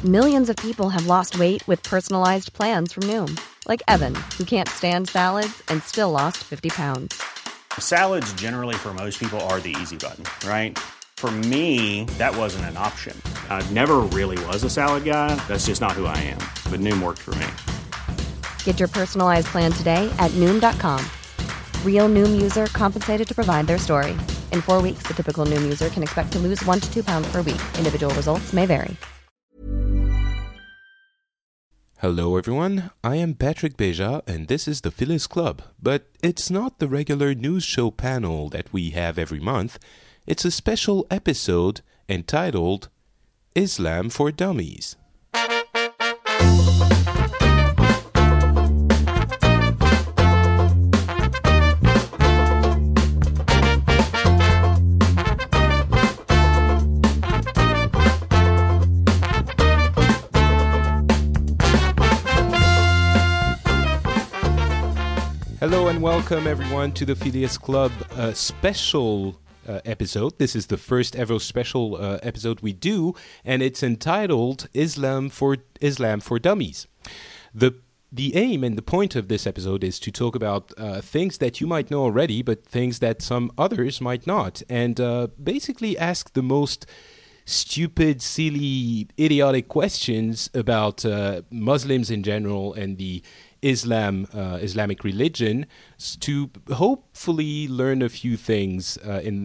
Millions of people have lost weight with personalized plans from Noom. Like Evan, who can't stand salads and still lost 50 pounds. Salads generally for most people are the easy button, right? For me, that wasn't an option. I never really was a salad guy. That's just not who I am. But Noom worked for me. Get your personalized plan today at Noom.com. Real Noom user compensated to provide their story. In 4 weeks, the typical Noom user can expect to lose 1 to 2 pounds per week. Individual results may vary. Hello everyone, I am Patrick Beja and this is the Phyllis Club, but it's not the regular news show panel that we have every month. It's a special episode entitled Islam for Dummies. Hello and welcome everyone to the Phileas Club special episode. This is the first ever special episode we do, and it's entitled Islam for Dummies. The aim and the point of this episode is to talk about things that you might know already, but things that some others might not, and basically ask the most stupid, silly, idiotic questions about Muslims in general and the Islamic religion, to hopefully learn a few things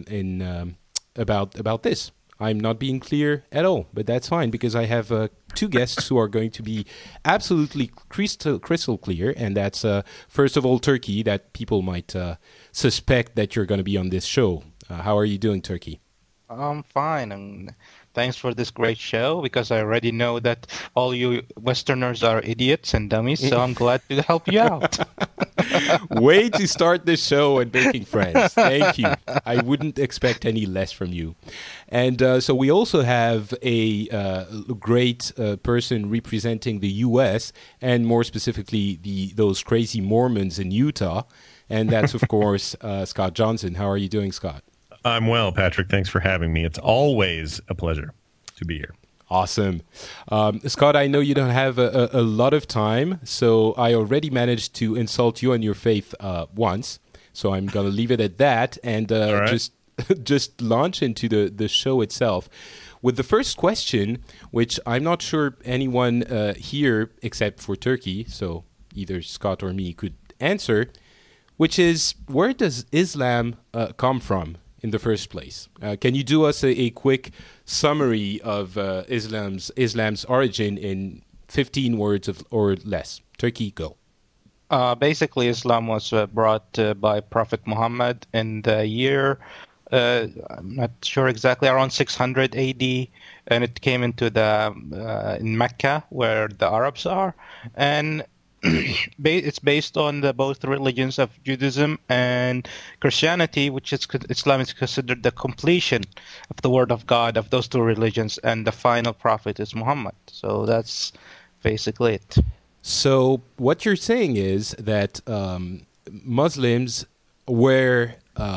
about this. I'm not being clear at all, but that's fine because I have two guests who are going to be absolutely crystal clear, and that's first of all Turkey, that people might suspect that you're going to be on this show. How are you doing, Turkey? I'm fine, and thanks for this great show, because I already know that all you Westerners are idiots and dummies, so I'm glad to help you out. Way to start the show and making friends. Thank you. I wouldn't expect any less from you. And so we also have a great person representing the U.S., and more specifically those crazy Mormons in Utah, and that's, of course, Scott Johnson. How are you doing, Scott? I'm well, Patrick. Thanks for having me. It's always a pleasure to be here. Awesome. Scott, I know you don't have a lot of time, so I already managed to insult you on your faith once, so I'm going to leave it at that and right. just launch into the show itself with the first question, which I'm not sure anyone here, except for Turkey, so either Scott or me could answer, which is, where does Islam come from in the first place? Can you do us a quick summary of Islam's origin in 15 words or less? Turkey, go. Basically, Islam was brought by Prophet Muhammad in the year, I'm not sure exactly, around 600 AD, and it came into in Mecca, where the Arabs are, and it's based on both religions of Judaism and Christianity, which is Islam is considered the completion of the Word of God of those two religions, and the final prophet is Muhammad. So that's basically it. So what you're saying is that Muslims were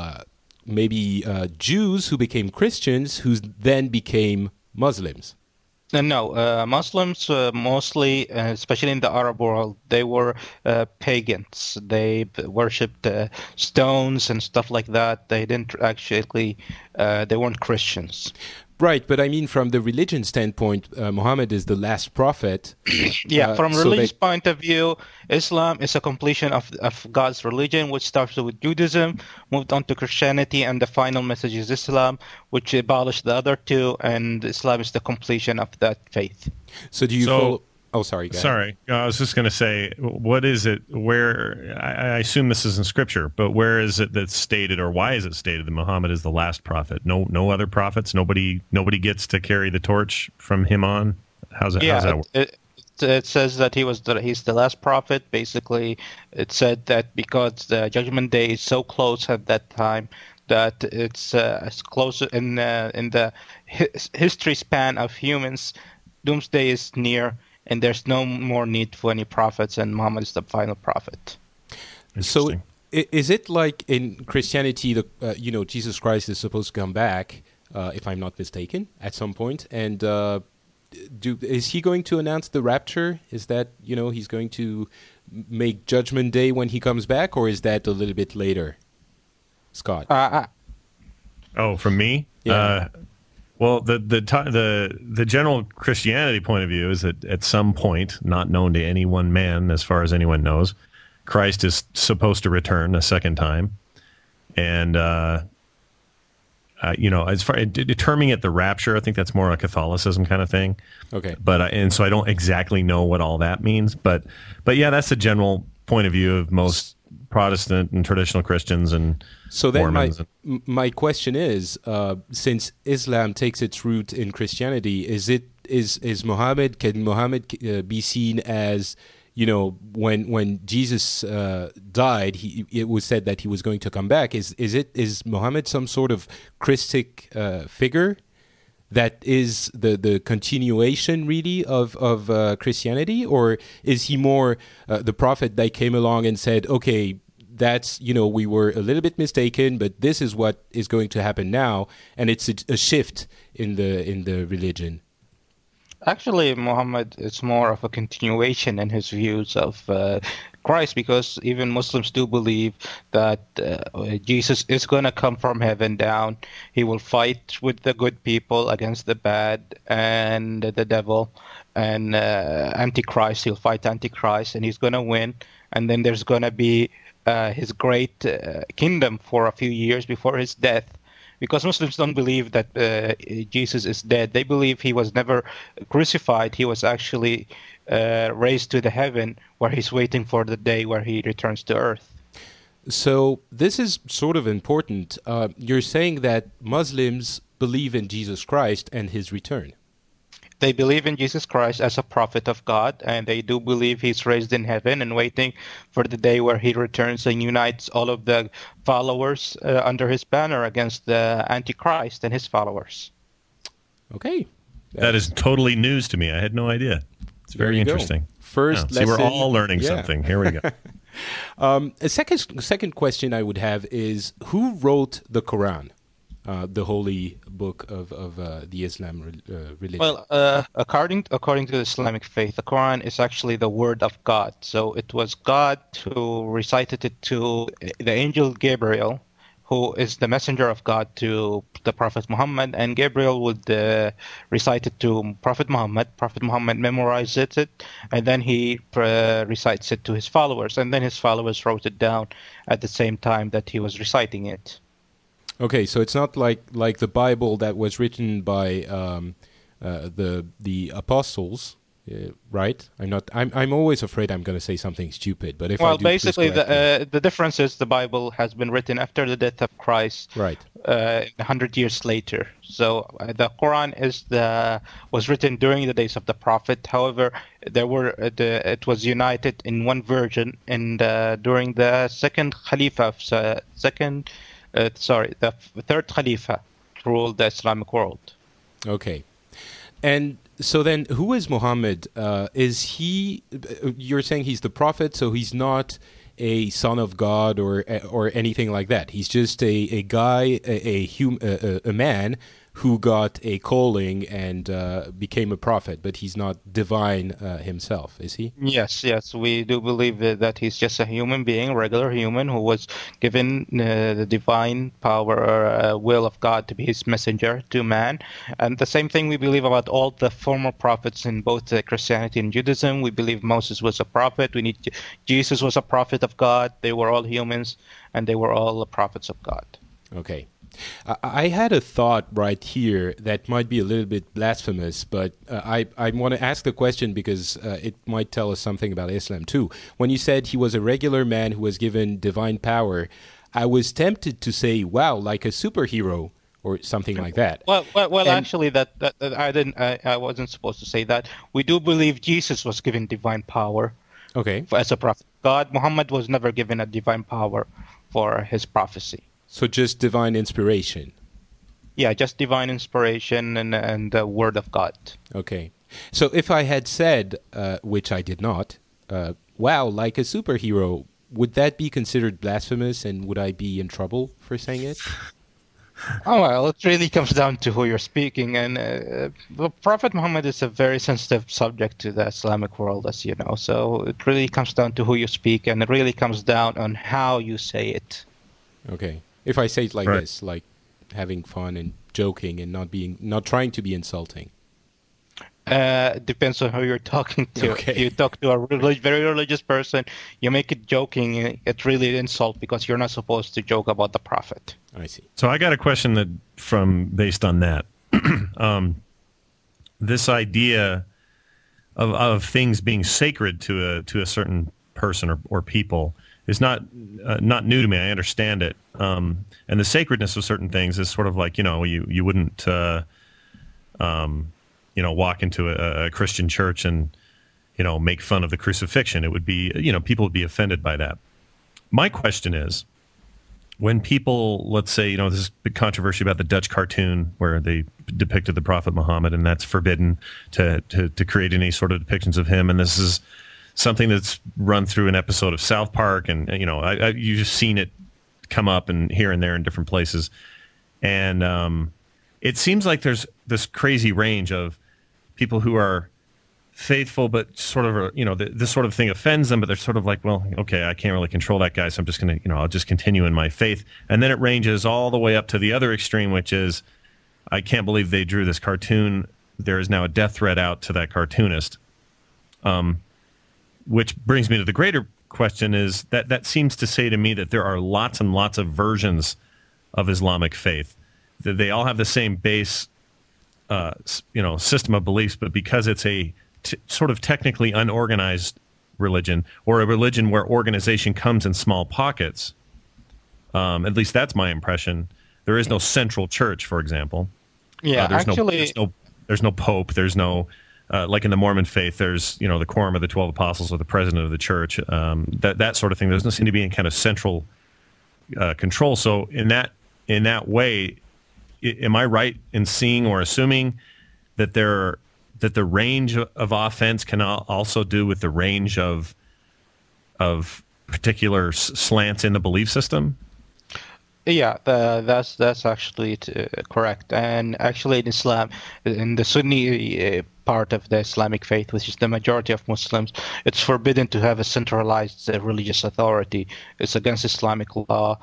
maybe Jews who became Christians, who then became Muslims. No, Muslims mostly, especially in the Arab world, they were pagans. They worshipped stones and stuff like that. They didn't actually, they weren't Christians. Right, but I mean, from the religion standpoint, Muhammad is the last prophet. Yeah, from a religious point of view, Islam is a completion of God's religion, which starts with Judaism, moved on to Christianity, and the final message is Islam, which abolished the other two, and Islam is the completion of that faith. So do you follow... Oh, sorry. Sorry. I was just going to say, what is it where, I assume this is in scripture, but where is it that's stated, or why is it stated that Muhammad is the last prophet? No other prophets? Nobody gets to carry the torch from him on? How's that work? It says that he's the last prophet. Basically, it said that because the judgment day is so close at that time, that it's as close in the history span of humans, doomsday is near, and there's no more need for any prophets, and Muhammad is the final prophet. So is it like in Christianity, Jesus Christ is supposed to come back, if I'm not mistaken, at some point, and is he going to announce the rapture? Is that, he's going to make Judgment Day when he comes back, or is that a little bit later, Scott? From me? Yeah. Well, the general Christianity point of view is that at some point, not known to any one man, as far as anyone knows, Christ is supposed to return a second time, and as far as determining it the rapture, I think that's more a Catholicism kind of thing. Okay, and so I don't exactly know what all that means, but yeah, that's the general point of view of most Protestant and traditional Christians and so then Mormons. My question is, since Islam takes its root in Christianity, is Muhammad, can Muhammad be seen as, when Jesus died, it was said that he was going to come back. Is Muhammad some sort of Christic figure that is the continuation really of Christianity, or is he more the prophet that came along and said, okay, that's, we were a little bit mistaken, but this is what is going to happen now, and it's a shift in the religion? Actually, Muhammad is more of a continuation in his views of Christ, because even Muslims do believe that Jesus is going to come from heaven down. He will fight with the good people against the bad and the devil, and Antichrist. He'll fight Antichrist, and he's going to win. And then there's going to be his great kingdom for a few years before his death. Because Muslims don't believe that Jesus is dead. They believe he was never crucified. He was actually raised to the heaven, where he's waiting for the day where he returns to earth. So this is sort of important. You're saying that Muslims believe in Jesus Christ and his return. They believe in Jesus Christ as a prophet of God, and they do believe he's raised in heaven and waiting for the day where he returns and unites all of the followers under his banner against the Antichrist and his followers. Okay. That is totally news to me. I had no idea. It's very interesting. First lesson. See, we're all learning something. Here we go. A second question I would have is, who wrote the Quran? The holy book of the Islam religion. Well, according to the Islamic faith, the Quran is actually the word of God. So it was God who recited it to the angel Gabriel, who is the messenger of God to the Prophet Muhammad, and Gabriel would recite it to Prophet Muhammad. Prophet Muhammad memorizes it, and then he recites it to his followers, and then his followers wrote it down at the same time that he was reciting it. Okay, so it's not like the Bible that was written by the apostles, right? I'm always afraid I'm going to say something stupid, but if I do, basically the difference is the Bible has been written after the death of Christ, right? 100 years later. So the Quran was written during the days of the Prophet. However, it was united in one version, and during the second Khalifa, the third Khalifa ruled the Islamic world. Okay. And so then, who is Muhammad? Is he, you're saying he's the prophet, so he's not a son of God or anything like that. He's just a guy, a man who got a calling and became a prophet, but he's not divine himself, is he? Yes, we do believe that he's just a human being, regular human, who was given the divine power or will of God to be his messenger to man. And the same thing we believe about all the former prophets in both Christianity and Judaism. We believe Moses was a prophet. Jesus was a prophet of God. They were all humans, and they were all prophets of God. Okay. I had a thought right here that might be a little bit blasphemous, but I want to ask the question because it might tell us something about Islam too. When you said he was a regular man who was given divine power, I was tempted to say, wow, like a superhero or something like that. Well, actually, that I wasn't supposed to say that. We do believe Jesus was given divine power. Okay. As a prophet. Muhammad was never given a divine power for his prophecy. So just divine inspiration. Yeah, just divine inspiration and the word of God. Okay. So if I had said, which I did not, wow, like a superhero, would that be considered blasphemous, and would I be in trouble for saying it? Oh, well, it really comes down to who you're speaking. And Prophet Muhammad is a very sensitive subject to the Islamic world, as you know. So it really comes down to who you speak, and it really comes down on how you say it. Okay. If I say it like this, like having fun and joking and not trying to be insulting. Depends on who you're talking to. Okay. If you talk to a very religious person, you make it joking, it's really an insult because you're not supposed to joke about the Prophet. I see. So I got a question based on that. This idea of things being sacred to a certain person or people is not new to me. I understand it, and the sacredness of certain things is sort of like, you wouldn't walk into a Christian church and make fun of the crucifixion. It would be, people would be offended by that. My question is, when people, let's say, this big controversy about the Dutch cartoon where they depicted the Prophet Muhammad, and that's forbidden to create any sort of depictions of him, and this is something that's run through an episode of South Park, and you've just seen it come up and here and there in different places, and it seems like there's this crazy range of people who are faithful, but sort of, this sort of thing offends them, but they're sort of like, well, okay, I can't really control that guy, so I'm just going to, I'll just continue in my faith. And then it ranges all the way up to the other extreme, which is, I can't believe they drew this cartoon. There is now a death threat out to that cartoonist. Which brings me to the greater question is that seems to say to me that there are lots and lots of versions of Islamic faith. They all have the same base, system of beliefs, but because it's a sort of technically unorganized religion, or a religion where organization comes in small pockets, at least that's my impression. There is no central church, for example. Yeah, there's no pope. There's no like in the Mormon faith. There's the quorum of the 12 apostles or the president of the church. That sort of thing. There doesn't seem to be any kind of central control. So in that way, am I right in seeing or assuming that the range of offense can also do with the range of particular slants in the belief system? Yeah, that's actually correct. And actually, in Islam, in the Sunni part of the Islamic faith, which is the majority of Muslims, it's forbidden to have a centralized religious authority. It's against Islamic law.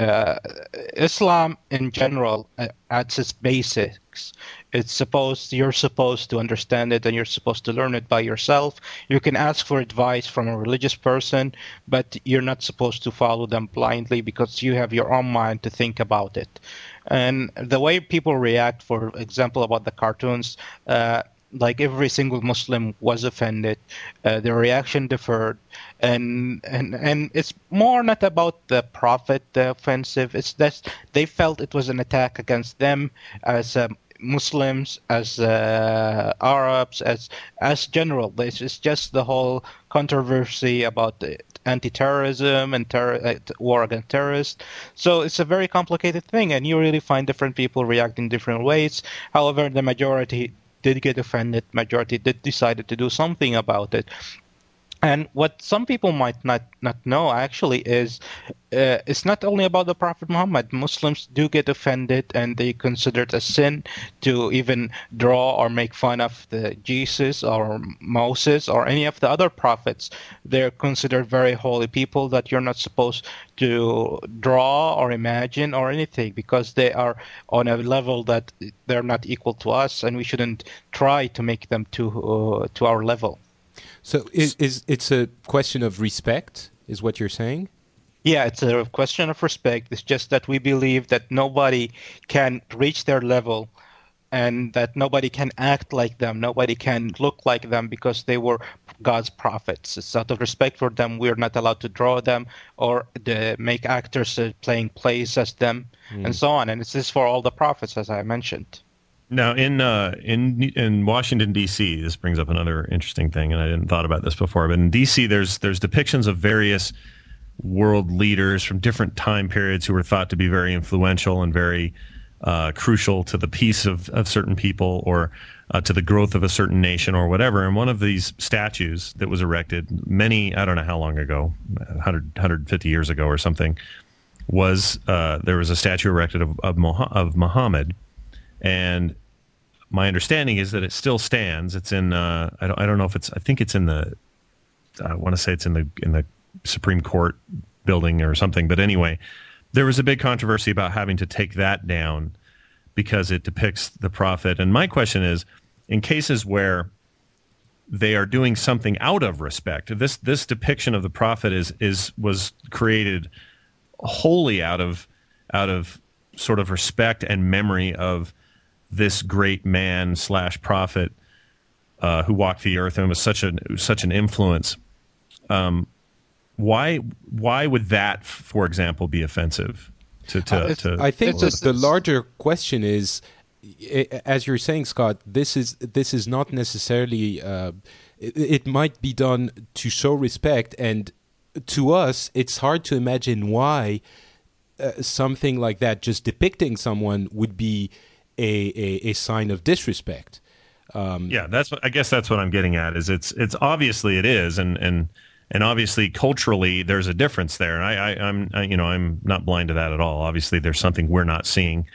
Islam, in general, at its basics, you're supposed to understand it, and you're supposed to learn it by yourself. You can ask for advice from a religious person, but you're not supposed to follow them blindly because you have your own mind to think about it. And the way people react, for example, about the cartoons, like every single Muslim was offended. Their reaction differed, and it's more not about the Prophet, the offensive. It's that they felt it was an attack against them as Muslims, as Arabs, as general. It's just the whole controversy about the anti-terrorism and war against terrorists. So it's a very complicated thing, and you really find different people reacting different ways. However, the majority did get offended. Majority did decide to do something about it. And what some people might not know actually is it's not only about the Prophet Muhammad. Muslims do get offended, and they consider it a sin to even draw or make fun of the Jesus or Moses or any of the other prophets. They're considered very holy people that you're not supposed to draw or imagine or anything, because they are on a level that they're not equal to us, and we shouldn't try to make them to our level. So it's a question of respect, is what you're saying? Yeah, it's a question of respect. It's just that we believe that nobody can reach their level, and that nobody can act like them, nobody can look like them, because they were God's prophets. It's out of respect for them, we're not allowed to draw them or make actors playing plays as them, and so on. And it's this for all the prophets, as I mentioned. Now, in Washington, D.C., this brings up another interesting thing, and I didn't thought about this before, but in D.C. there's depictions of various world leaders from different time periods who were thought to be very influential and very crucial to the peace of certain people, or to the growth of a certain nation or whatever. And one of these statues that was erected I don't know how long ago, 150 years ago or something, was there was a statue erected of Muhammad, and my understanding is that it still stands. It's in I don't know if it's, I think it's in the, I want to say it's in the Supreme Court building or something. But anyway, there was a big controversy about having to take that down because it depicts the prophet. And my question is, in cases where they are doing something out of respect, this depiction of the prophet was created wholly out of sort of respect and memory of this great man / prophet who walked the earth and was such an influence. Why would that, for example, be offensive? I think the larger question is, as you're saying, Scott, this is not necessarily. It might be done to show respect, and to us, it's hard to imagine why something like that, just depicting someone, would be a sign of disrespect. Yeah, I guess that's what I'm getting at. Is it's obviously it is, and obviously culturally there's a difference there. And I'm not blind to that at all. Obviously, there's something we're not seeing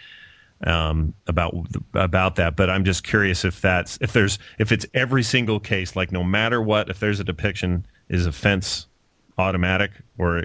about that. But I'm just curious if it's every single case, like no matter what, if there's a depiction, is offense automatic or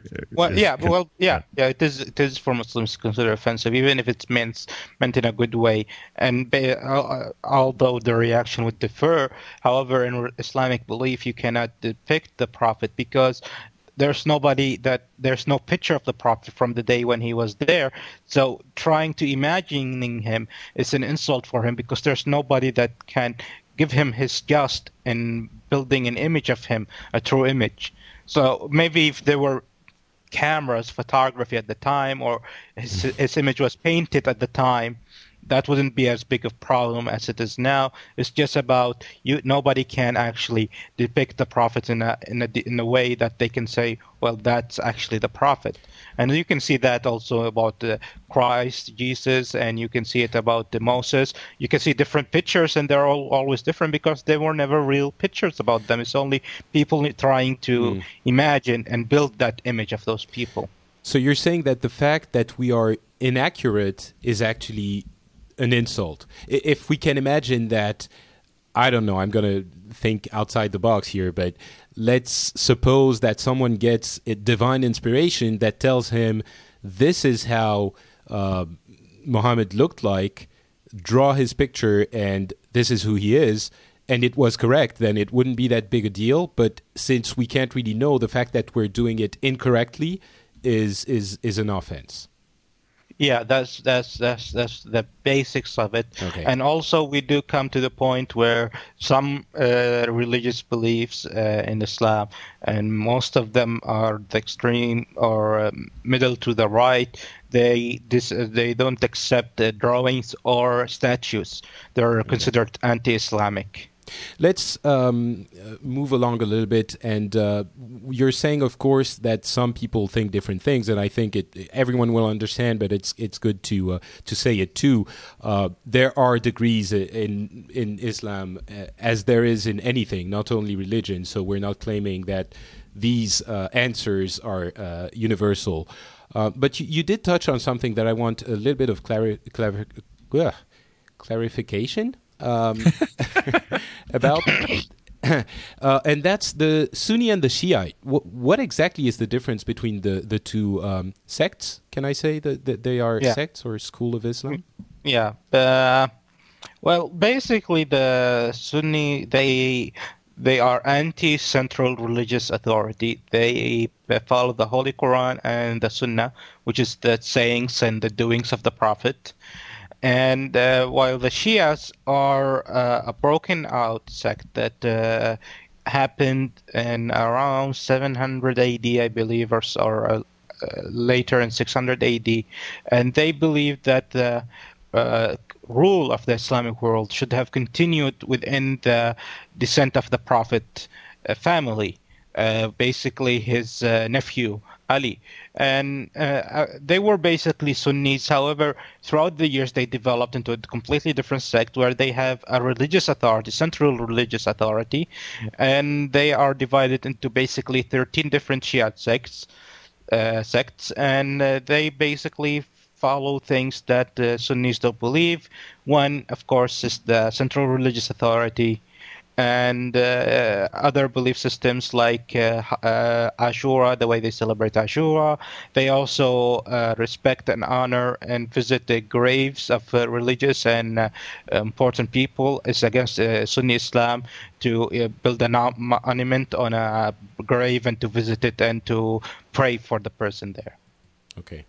it is for Muslims considered offensive, even if it's meant in a good way, and although the reaction would differ. However, in Islamic belief, you cannot depict the prophet because there's no picture of the prophet from the day when he was there. So trying to imagining him is an insult for him because there's nobody that can give him his just in building an image of him, a true image. So maybe if there were cameras, photography at the time, or his image was painted at the time, that wouldn't be as big a problem as it is now. It's just about nobody can actually depict the prophet in a way that they can say, well, that's actually the prophet. And you can see that also about Christ, Jesus, and you can see it about Moses. You can see different pictures, and they're always different because they were never real pictures about them. It's only people trying to imagine and build that image of those people. So you're saying that the fact that we are inaccurate is actually an insult. If we can imagine that, I don't know, I'm going to think outside the box here, but let's suppose that someone gets a divine inspiration that tells him this is how Muhammad looked like, draw his picture, and this is who he is, and it was correct, then it wouldn't be that big a deal. But since we can't really know, the fact that we're doing it incorrectly is an offense. Yeah, that's the basics of it. Okay. And also we do come to the point where some religious beliefs in Islam, and most of them are the extreme or middle to the right, they don't accept drawings or statues. They're considered anti-Islamic. Let's move along a little bit, and you're saying, of course, that some people think different things, and I think everyone will understand, but it's good to say it too. There are degrees in Islam, as there is in anything, not only religion. So we're not claiming that these answers are universal. But you did touch on something that I want a little bit of clarification about, and that's the Sunni and the Shiite. What exactly is the difference between the two sects? Can I say that they are sects or school of Islam? Yeah. Well, basically, the Sunni, they are anti-central religious authority. They follow the Holy Quran and the Sunnah, which is the sayings and the doings of the Prophet. And while the Shias are a broken out sect that happened in around 700 AD, I believe, or later in 600 AD, and they believe that the rule of the Islamic world should have continued within the descent of the Prophet family, basically his nephew Ali. And they were basically Sunnis. However, throughout the years, they developed into a completely different sect where they have a religious authority, central religious authority, and they are divided into basically 13 different Shiite sects. sects, and they basically follow things that Sunnis don't believe. One, of course, is the central religious authority, and other belief systems like Ashura, the way they celebrate Ashura. They also respect and honor and visit the graves of religious and important people. It's against Sunni Islam to build a monument on a grave and to visit it and to pray for the person there. Okay.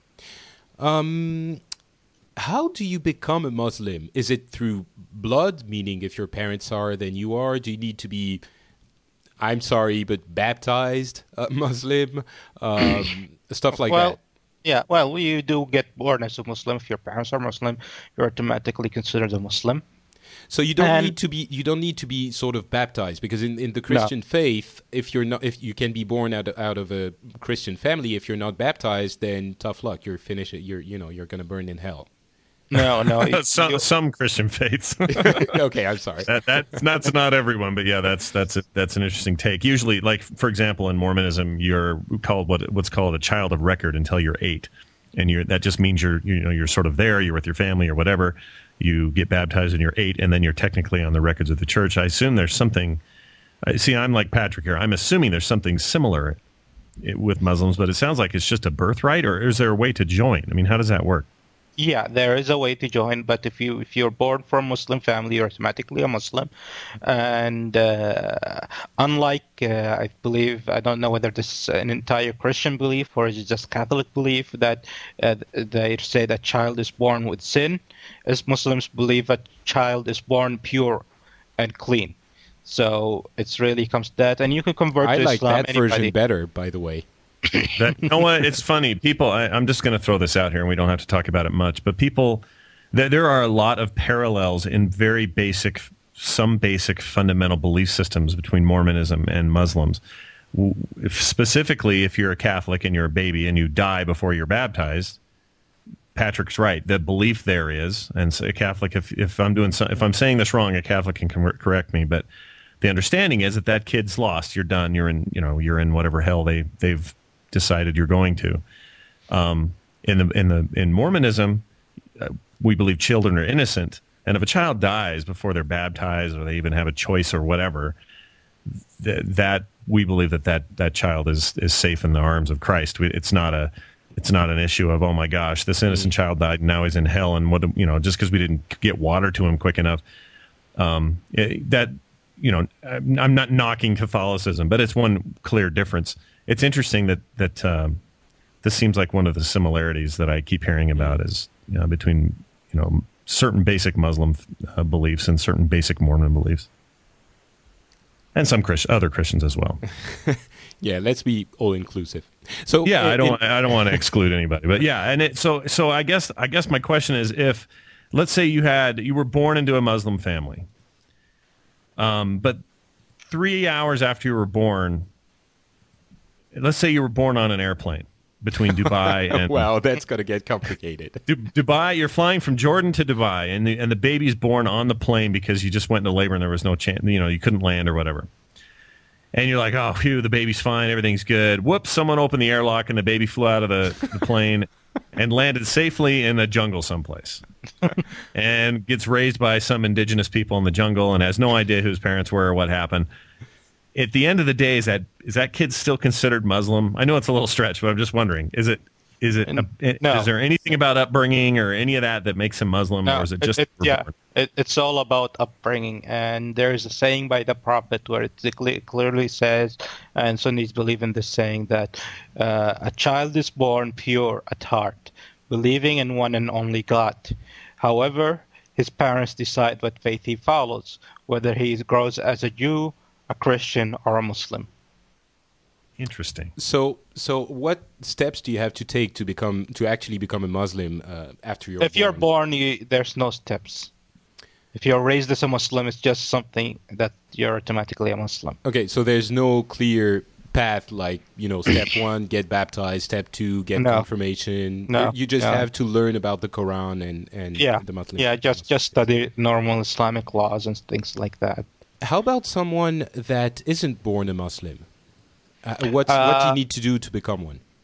How do you become a Muslim? Is it through blood, meaning if your parents are, then you are? Do you need to be, I'm sorry, but baptized Muslim? Stuff like that. Yeah, well, you do get born as a Muslim. If your parents are Muslim, you're automatically considered a Muslim. So you don't need to be sort of baptized, because in the Christian faith, if you can be born out of a Christian family, if you're not baptized, then tough luck. You're finished. You're going to burn in hell. No. Some Christian faiths. Okay, I'm sorry. That's not everyone, but yeah, that's an interesting take. Usually, like for example, in Mormonism, you're called what's called a child of record until you're 8, and that just means you're sort of there. You're with your family or whatever. You get baptized when you're 8, and then you're technically on the records of the church. I assume there's something. See, I'm like Patrick here. I'm assuming there's something similar with Muslims, but it sounds like it's just a birthright, or is there a way to join? I mean, how does that work? Yeah, there is a way to join, but if you're born from a Muslim family, you're automatically a Muslim. And unlike, I believe, I don't know whether this is an entire Christian belief or is it just Catholic belief that they say that child is born with sin, as Muslims believe a child is born pure and clean. So it's really comes to that, and you can convert to Islam. I like that version better, by the way. You know what? It's funny. People, I'm just going to throw this out here, and we don't have to talk about it much. But people, there are a lot of parallels in some basic fundamental belief systems between Mormonism and Muslims. Specifically, if you're a Catholic and you're a baby and you die before you're baptized, Patrick's right. The belief there is, and so a Catholic, if I'm saying this wrong, a Catholic can correct me, but the understanding is that kid's lost. You're done. You're in whatever hell they've decided you're going to. In Mormonism, we believe children are innocent, and if a child dies before they're baptized or they even have a choice or whatever, that we believe that child is safe in the arms of Christ. It's not an issue of, oh my gosh, this innocent child died and now he's in hell, and just because we didn't get water to him quick enough. I'm not knocking Catholicism, but it's one clear difference. It's interesting that this seems like one of the similarities that I keep hearing about is between certain basic Muslim beliefs and certain basic Mormon beliefs, and some other Christians as well. Yeah, let's be all inclusive. So yeah, I don't want to exclude anybody, but yeah, and so I guess my question is, if let's say you were born into a Muslim family, but 3 hours after you were born, let's say you were born on an airplane between Dubai and... Wow, that's going to get complicated. Dubai, you're flying from Jordan to Dubai, and the baby's born on the plane because you just went into labor and there was no chance, you couldn't land or whatever. And you're like, oh, phew, the baby's fine, everything's good. Whoops, someone opened the airlock and the baby flew out of the plane and landed safely in a jungle someplace. And gets raised by some indigenous people in the jungle and has no idea whose parents were or what happened. At the end of the day, is that kid still considered Muslim? I know it's a little stretch, but I'm just wondering, is there anything about upbringing or any of that makes him Muslim, or is it just... It's all about upbringing, and there's a saying by the Prophet where it clearly says, and Sunnis believe in this saying, that a child is born pure at heart, believing in one and only God. However, his parents decide what faith he follows, whether he grows as a Jew, a Christian, or a Muslim. Interesting. So what steps do you have to take to actually become a Muslim after you're born? If you're born, there's no steps. If you're raised as a Muslim, it's just something that you're automatically a Muslim. Okay, so there's no clear path like, step 1, get baptized, step 2, get confirmation. No. You just have to learn about the Quran and the Muslim. Yeah, just study normal Islamic laws and things like that. How about someone that isn't born a Muslim? What do you need to do to become one?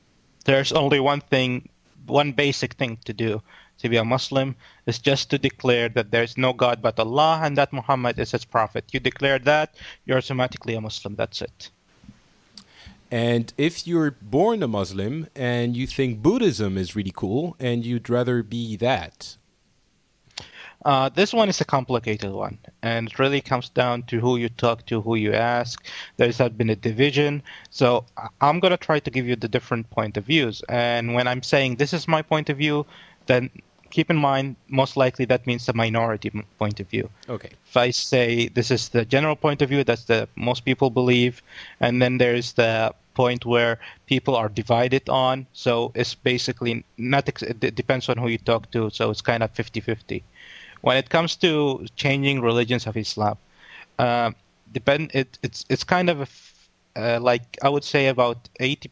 There's only one basic thing to do to be a Muslim is just to declare that there is no God but Allah and that Muhammad is his prophet. You declare that, you're automatically a Muslim. That's it. And if you're born a Muslim and you think Buddhism is really cool and you'd rather be that? This one is a complicated one, and it really comes down to who you talk to, who you ask. There's been a division. So I'm going to try to give you the different point of views. And when I'm saying this is my point of view, then keep in mind, most likely that means the minority point of view. Okay. If I say this is the general point of view, that's the most people believe, and then there's the point where people are divided on. So it's basically it depends on who you talk to. So it's kind of 50-50. When it comes to changing religions of Islam, it's kind of like I would say about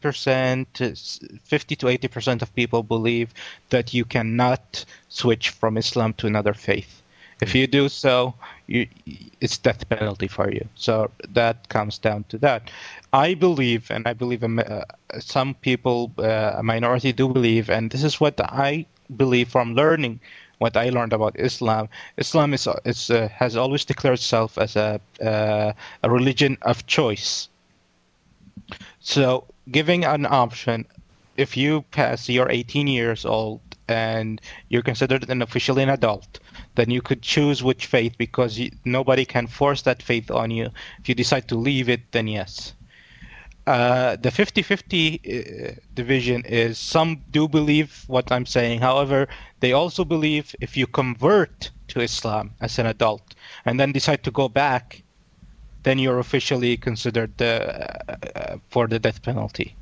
80%, 50 to 80% of people believe that you cannot switch from Islam to another faith. If you do so, it's death penalty for you. So that comes down to that. I believe, and I believe some people, a minority do believe, and this is what I believe from learning what I learned about Islam. Islam has always declared itself as a religion of choice. So giving an option, if you pass, you're 18 years old and you're considered officially an adult, then you could choose which faith because nobody can force that faith on you. If you decide to leave it, then yes. The 50-50 division is some do believe what I'm saying. However, they also believe if you convert to Islam as an adult and then decide to go back, then you're officially considered for the death penalty.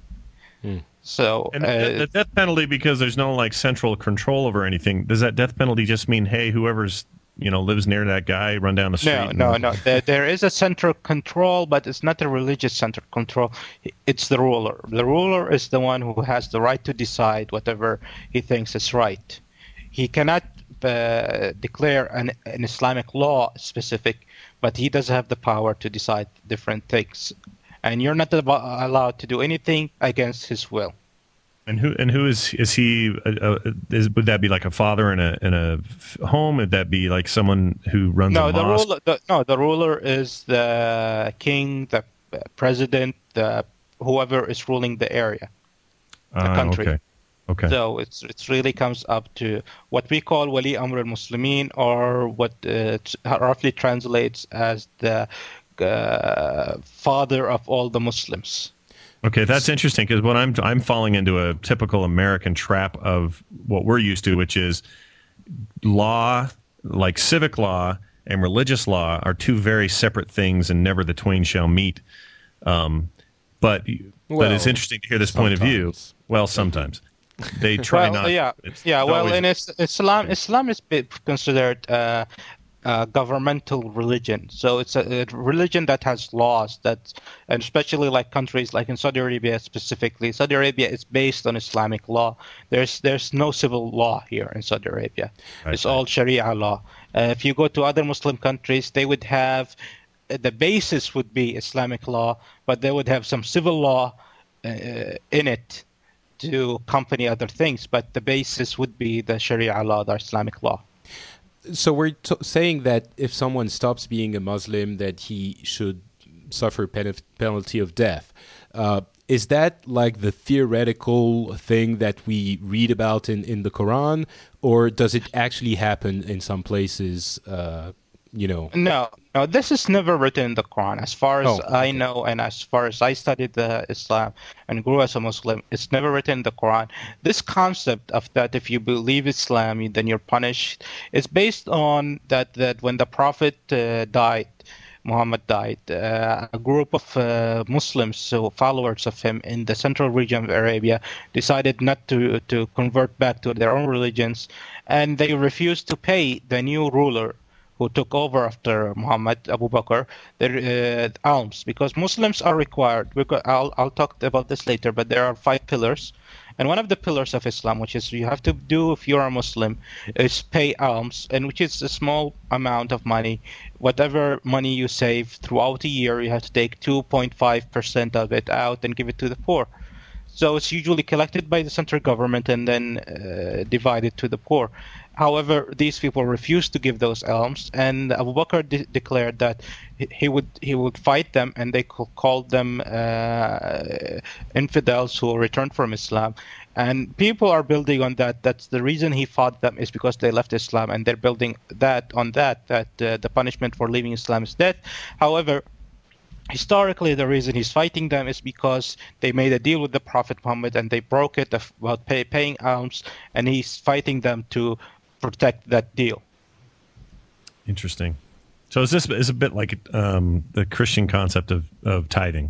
So the death penalty, because there's no like central control over anything. Does that death penalty just mean, hey, whoever's lives near that guy, run down the street? No. There is a central control, but it's not a religious central control. It's the ruler. The ruler is the one who has the right to decide whatever he thinks is right. He cannot declare an Islamic law specific, but he does have the power to decide different things. And you're not allowed to do anything against his will. And who is he? Would that be like a father in a home? Would that be like someone who runs a mosque? The ruler is the king, the president, whoever is ruling the area, the country. Okay. So it really comes up to what we call Wali Amr al-Muslimin, or what roughly translates as the father of all the Muslims. Okay, that's interesting, because what I'm falling into a typical American trap of what we're used to, which is law, like civic law and religious law, are two very separate things, and never the twain shall meet. But it's interesting to hear this point of view. Well, sometimes they try not. Well, in Islam is considered governmental religion. So it's a religion that has laws, and especially like countries like in Saudi Arabia specifically. Saudi Arabia is based on Islamic law. There's no civil law here in Saudi Arabia. It's all Sharia law. If you go to other Muslim countries, they would have the basis would be Islamic law, but they would have some civil law in it to accompany other things. But the basis would be the Sharia law, the Islamic law. So we're saying that if someone stops being a Muslim, that he should suffer penalty of death. Is that like the theoretical thing that we read about in the Quran, or does it actually happen in some places? No, this is never written in the Quran. As far as I know, and as far as I studied Islam and grew as a Muslim, it's never written in the Quran. This concept of that if you believe Islam, then you're punished, is based on that when the Prophet Muhammad died, a group of Muslims, so followers of him in the central region of Arabia, decided not to convert back to their own religions, and they refused to pay the new ruler who took over after Muhammad, Abu Bakr, their alms, because Muslims are required. I'll talk about this later, but there are 5 pillars, and one of the pillars of Islam, which is you have to do if you're a Muslim, is pay alms, and which is a small amount of money. Whatever money you save throughout a year, you have to take 2.5% of it out and give it to the poor. So it's usually collected by the central government and then divided to the poor. However, these people refused to give those alms, and Abu Bakr declared that he would fight them, and they called them infidels who returned from Islam. And people are building on that. That's the reason he fought them, is because they left Islam, and they're building that the punishment for leaving Islam is death. However, historically, the reason he's fighting them is because they made a deal with the Prophet Muhammad and they broke it about paying alms, and he's fighting them to protect that deal. Interesting. So is this a bit like the Christian concept of tithing?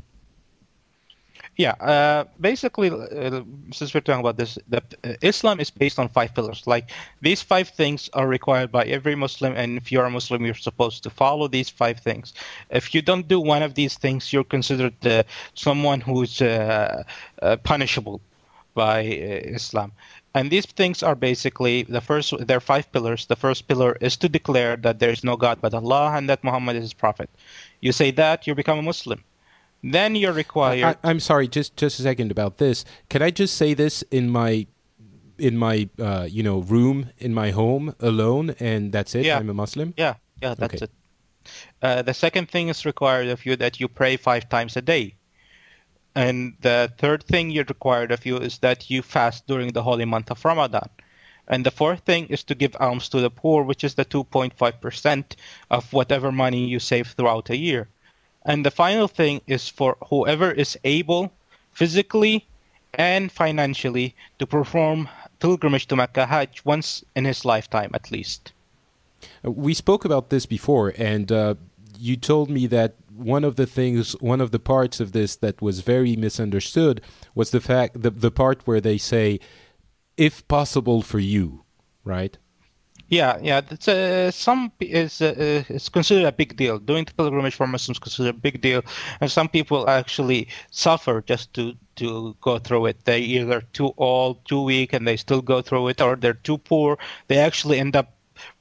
Yeah, basically, since we're talking about this, Islam is based on 5 pillars. Like, these 5 things are required by every Muslim, and if you're a Muslim, you're supposed to follow these 5 things. If you don't do one of these things, you're considered someone who's punishable by Islam. And these things are basically there are 5 pillars. The first pillar is to declare that there is no God but Allah and that Muhammad is his prophet. You say that, you become a Muslim. Then you're required. I'm sorry, just a second about this. Can I just say this in my room in my home alone, and that's it? Yeah. I'm a Muslim. Yeah, that's it. The second thing is required of you that you pray 5 times a day. And the third thing you're required of you is that you fast during the holy month of Ramadan. And the fourth thing is to give alms to the poor, which is the 2.5% of whatever money you save throughout a year. And the final thing is for whoever is able, physically and financially, to perform pilgrimage to Mecca Hajj once in his lifetime at least. We spoke about this before, and you told me that one of the parts of this that was very misunderstood was the fact, the part where they say, if possible for you, right? Yeah. That's it's considered a big deal. Doing the pilgrimage for Muslims is considered a big deal, and some people actually suffer just to go through it. They either too old, too weak, and they still go through it, or they're too poor. They actually end up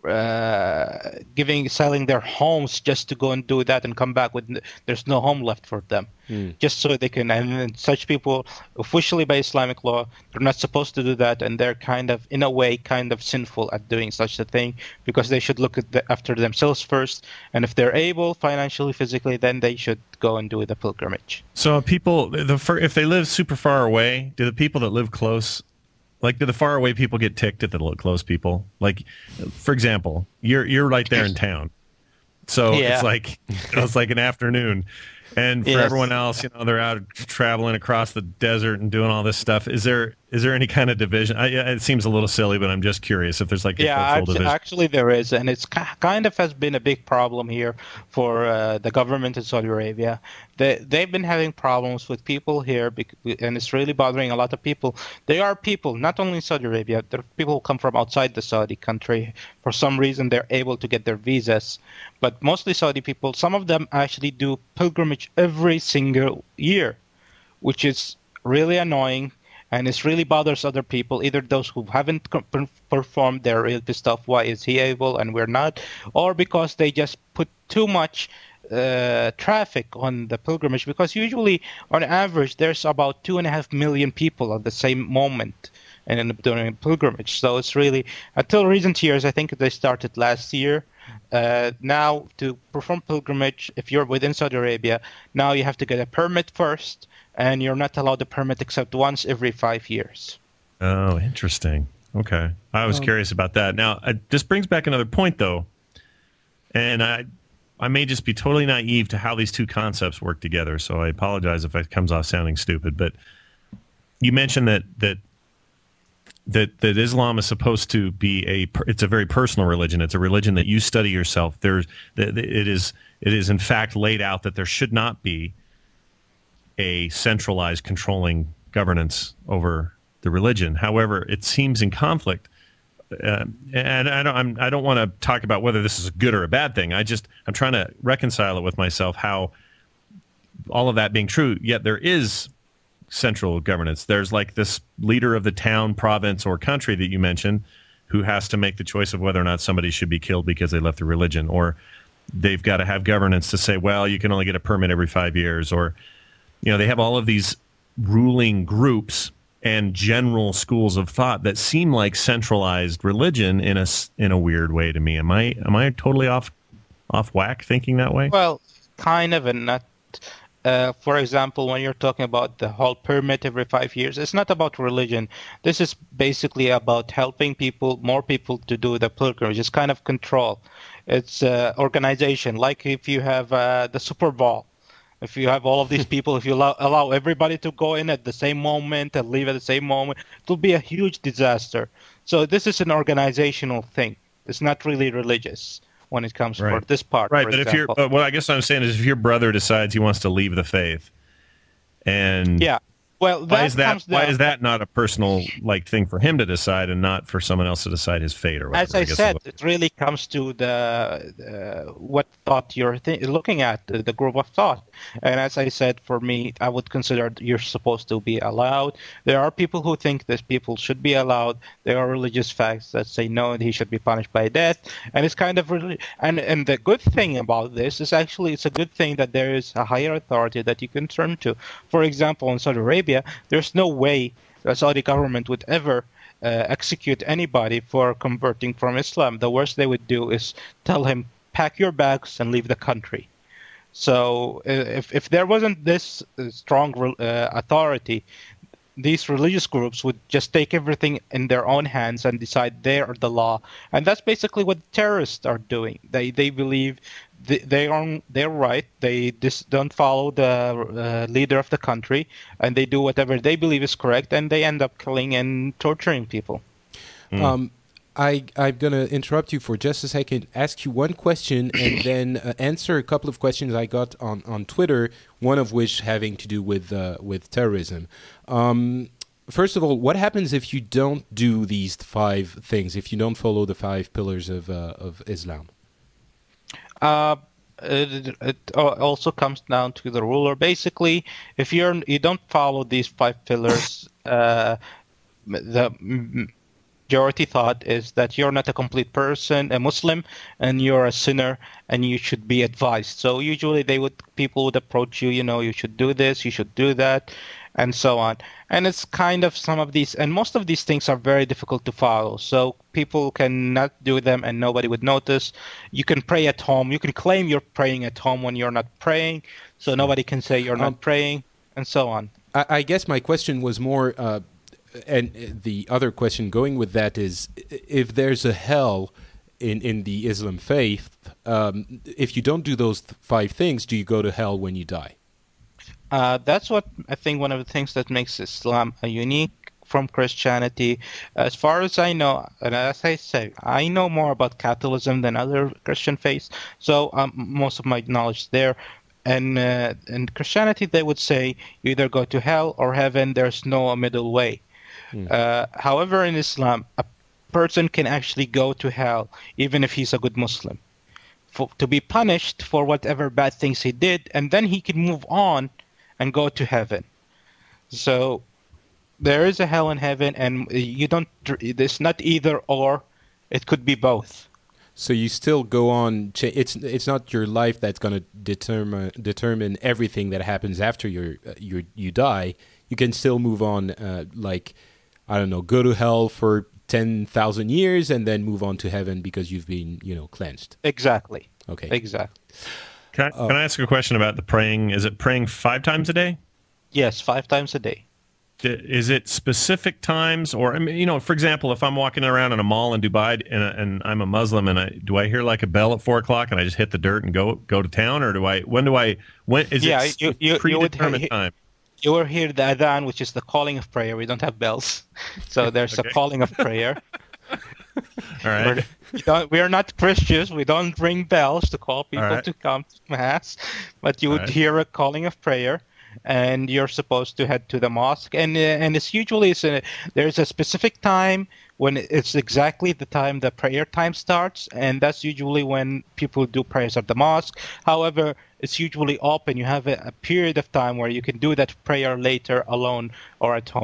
selling their homes just to go and do that and come back with there's no home left for them, just so they can. And such people, officially by Islamic law, they're not supposed to do that, and they're in a way sinful at doing such a thing, because they should look after themselves first, and if they're able financially, physically, then they should go and do the pilgrimage. So people, if they live super far away, do the people that live close, like, do the far away people get ticked at the close people? Like, for example, you're right there in town, so it's like an afternoon, and for everyone else, they're out traveling across the desert and doing all this stuff. Is there any kind of division? It seems a little silly, but I'm just curious if there's like a cultural division. Actually there is, and it's kind of has been a big problem here for the government in Saudi Arabia. They've been having problems with people here, and it's really bothering a lot of people. There are people, not only in Saudi Arabia, there are people who come from outside the Saudi country. For some reason, they're able to get their visas. But mostly Saudi people, some of them actually do pilgrimage every single year, which is really annoying, and it really bothers other people, either those who haven't performed, they're really pissed off, why is he able and we're not, or because they just put too much traffic on the pilgrimage, because usually on average there's about 2.5 million people at the same moment and during a pilgrimage. So it's really, until recent years, I think they started last year. Now to perform pilgrimage, if you're within Saudi Arabia, now you have to get a permit first, and you're not allowed a permit except once every 5 years. Oh, interesting. Okay. I was curious about that. Now, this brings back another point, though, and I may just be totally naive to how these two concepts work together, so I apologize if it comes off sounding stupid, but you mentioned that Islam is supposed to be it's a very personal religion. It's a religion that you study yourself. It is in fact laid out that there should not be a centralized controlling governance over the religion. However, it seems in conflict. And I don't want to talk about whether this is a good or a bad thing. I'm trying to reconcile it with myself, how all of that being true, yet there is central governance. There's like this leader of the town, province, or country that you mentioned who has to make the choice of whether or not somebody should be killed because they left the religion, or they've got to have governance to say, well, you can only get a permit every 5 years, or they have all of these ruling groups and general schools of thought that seem like centralized religion in a weird way to me. Am I totally off whack thinking that way? Well, kind of, and not. For example, when you're talking about the whole permit every 5 years, it's not about religion. This is basically about helping more people to do the pilgrimage. It's kind of control. It's organization. Like if you have the Super Bowl, if you have all of these people, if you allow everybody to go in at the same moment and leave at the same moment, it will be a huge disaster. So this is an organizational thing. It's not really religious when it comes for this part. Right, but if what I guess what I'm saying is if your brother decides he wants to leave the faith, and yeah, well, why is that not a personal thing for him to decide and not for someone else to decide his fate or whatever? As I said, it really comes to the what thought you're looking at, the group of thought. And as I said, for me, I would consider you're supposed to be allowed. There are people who think that people should be allowed. There are religious facts that say no, he should be punished by death. And it's kind of really, and the good thing about this is actually it's a good thing that there is a higher authority that you can turn to. For example, in Saudi Arabia, there's no way the Saudi government would ever execute anybody for converting from Islam. The worst they would do is tell him, pack your bags and leave the country. So if there wasn't this strong authority, these religious groups would just take everything in their own hands and decide they are the law. And that's basically what terrorists are doing. They believe they're right. They just don't follow the leader of the country, and they do whatever they believe is correct, and they end up killing and torturing people. I'm going to interrupt you for just a second, ask you one question, and then answer a couple of questions I got on Twitter, one of which having to do with terrorism. First of all, what happens if you don't do these 5 things, if you don't follow the 5 pillars of Islam? It also comes down to the ruler. Basically, if you don't follow these 5 pillars, the majority thought is that you're not a complete person, a Muslim, and you're a sinner, and you should be advised. So usually people would approach you, you should do this, you should do that, and so on. And it's kind of some of these, and most of these things are very difficult to follow. So people cannot do them and nobody would notice. You can pray at home. You can claim you're praying at home when you're not praying. So nobody can say you're not praying, and so on. I guess my question was more, and the other question going with that is, if there's a hell in the Islam faith, if you don't do those 5 things, do you go to hell when you die? That's what I think one of the things that makes Islam unique from Christianity. As far as I know, and as I say, I know more about Catholicism than other Christian faiths, so most of my knowledge there. And in Christianity, they would say you either go to hell or heaven. There's no middle way. However, in Islam, a person can actually go to hell even if he's a good Muslim, to be punished for whatever bad things he did, and then he can move on and go to heaven. So there is a hell and heaven, and it's not either or, it could be both. So you still go on. It's not your life that's going to determine everything that happens after you die. You can still move on, I don't know, go to hell for 10,000 years and then move on to heaven because you've been, cleansed. Exactly. Okay. Exactly. Can I ask a question about the praying? Is it praying 5 times a day? Yes, 5 times a day. Is it specific times, or for example, if I'm walking around in a mall in Dubai and I'm a Muslim, and do I hear like a bell at 4:00 and I just hit the dirt and go to town, or when is it predetermined time? You will hear the adhan, which is the calling of prayer. We don't have bells, so there's a calling of prayer. All right. We are not Christians. We don't ring bells to call people to come to Mass, but you would hear a calling of prayer, and you're supposed to head to the mosque. And it's usually there's a specific time when it's exactly the time the prayer time starts, and that's usually when people do prayers at the mosque. However, it's usually open. You have a period of time where you can do that prayer later alone or at home.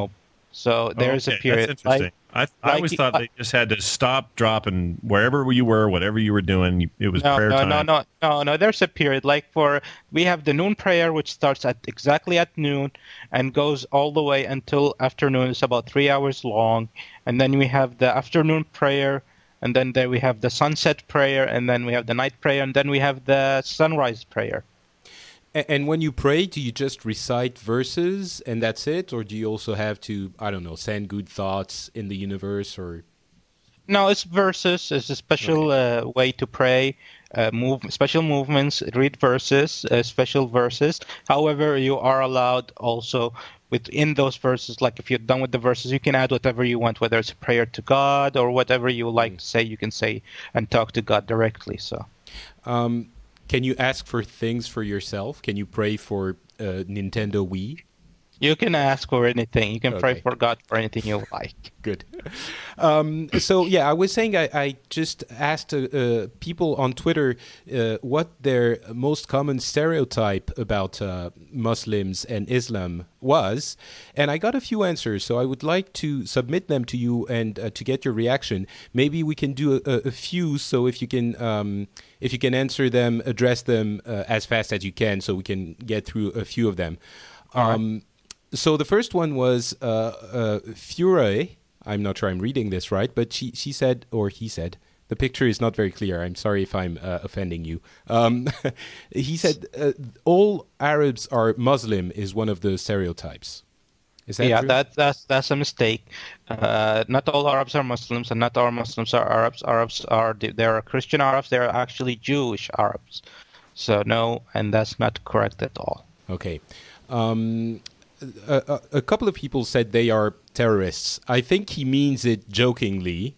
So there's a period. That's interesting. I always thought they just had to stop, drop, and wherever you were, whatever you were doing, it was prayer time. No. There's a period. We have the noon prayer, which starts exactly at noon and goes all the way until afternoon. It's about 3 hours long. And then we have the afternoon prayer, and then there we have the sunset prayer, and then we have the night prayer, and then we have the sunrise prayer. And when you pray, do you just recite verses and that's it? Or do you also have to, I don't know, send good thoughts in the universe? Or No, it's verses. It's a special way to pray, special movements, read verses, special verses. However, you are allowed also within those verses, like if you're done with the verses, you can add whatever you want, whether it's a prayer to God or whatever you like to say, you can say and talk to God directly. So. Can you ask for things for yourself? Can you pray for Nintendo Wii? You can ask for anything. You can pray for God for anything you like. Good. So, I was saying I just asked people on Twitter what their most common stereotype about Muslims and Islam was, and I got a few answers, so I would like to submit them to you and to get your reaction. Maybe we can do a few, so if you can answer them, address them as fast as you can, so we can get through a few of them. So the first one was Fure. I'm not sure I'm reading this right, but she said, or he said, the picture is not very clear. I'm sorry if I'm offending you. He said, all Arabs are Muslim is one of the stereotypes. Is that true? Yeah, that's a mistake. Not all Arabs are Muslims, and not all Muslims are Arabs. There are Christian Arabs. There are actually Jewish Arabs. So no, and that's not correct at all. Okay. A couple of people said they are terrorists. I think he means it jokingly,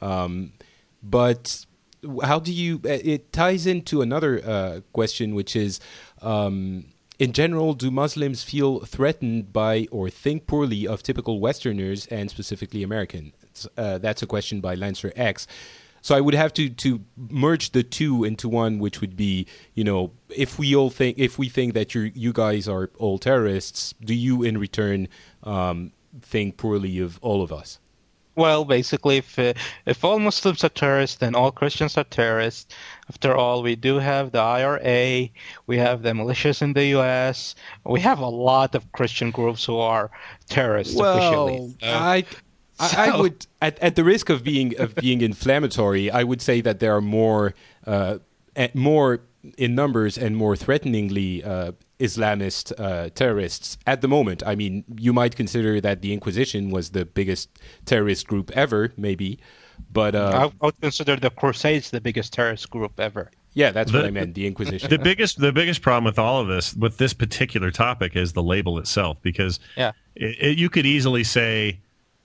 but how do you... It ties into another question, which is, in general, do Muslims feel threatened by or think poorly of typical Westerners and specifically Americans? That's a question by Lancer X. So I would have to merge the two into one, which would be, if we think that you guys are all terrorists, do you in return think poorly of all of us? Well, basically, if all Muslims are terrorists, then all Christians are terrorists. After all, we do have the IRA, we have the militias in the U.S., we have a lot of Christian groups who are terrorists officially. I would, at the risk of being inflammatory, I would say that there are more in numbers and more threateningly Islamist terrorists at the moment. I mean, you might consider that the Inquisition was the biggest terrorist group ever, maybe, but I would consider the Crusades the biggest terrorist group ever. Yeah, that's what I meant, the Inquisition. The biggest problem with all of this, with this particular topic, is the label itself, because you could easily say,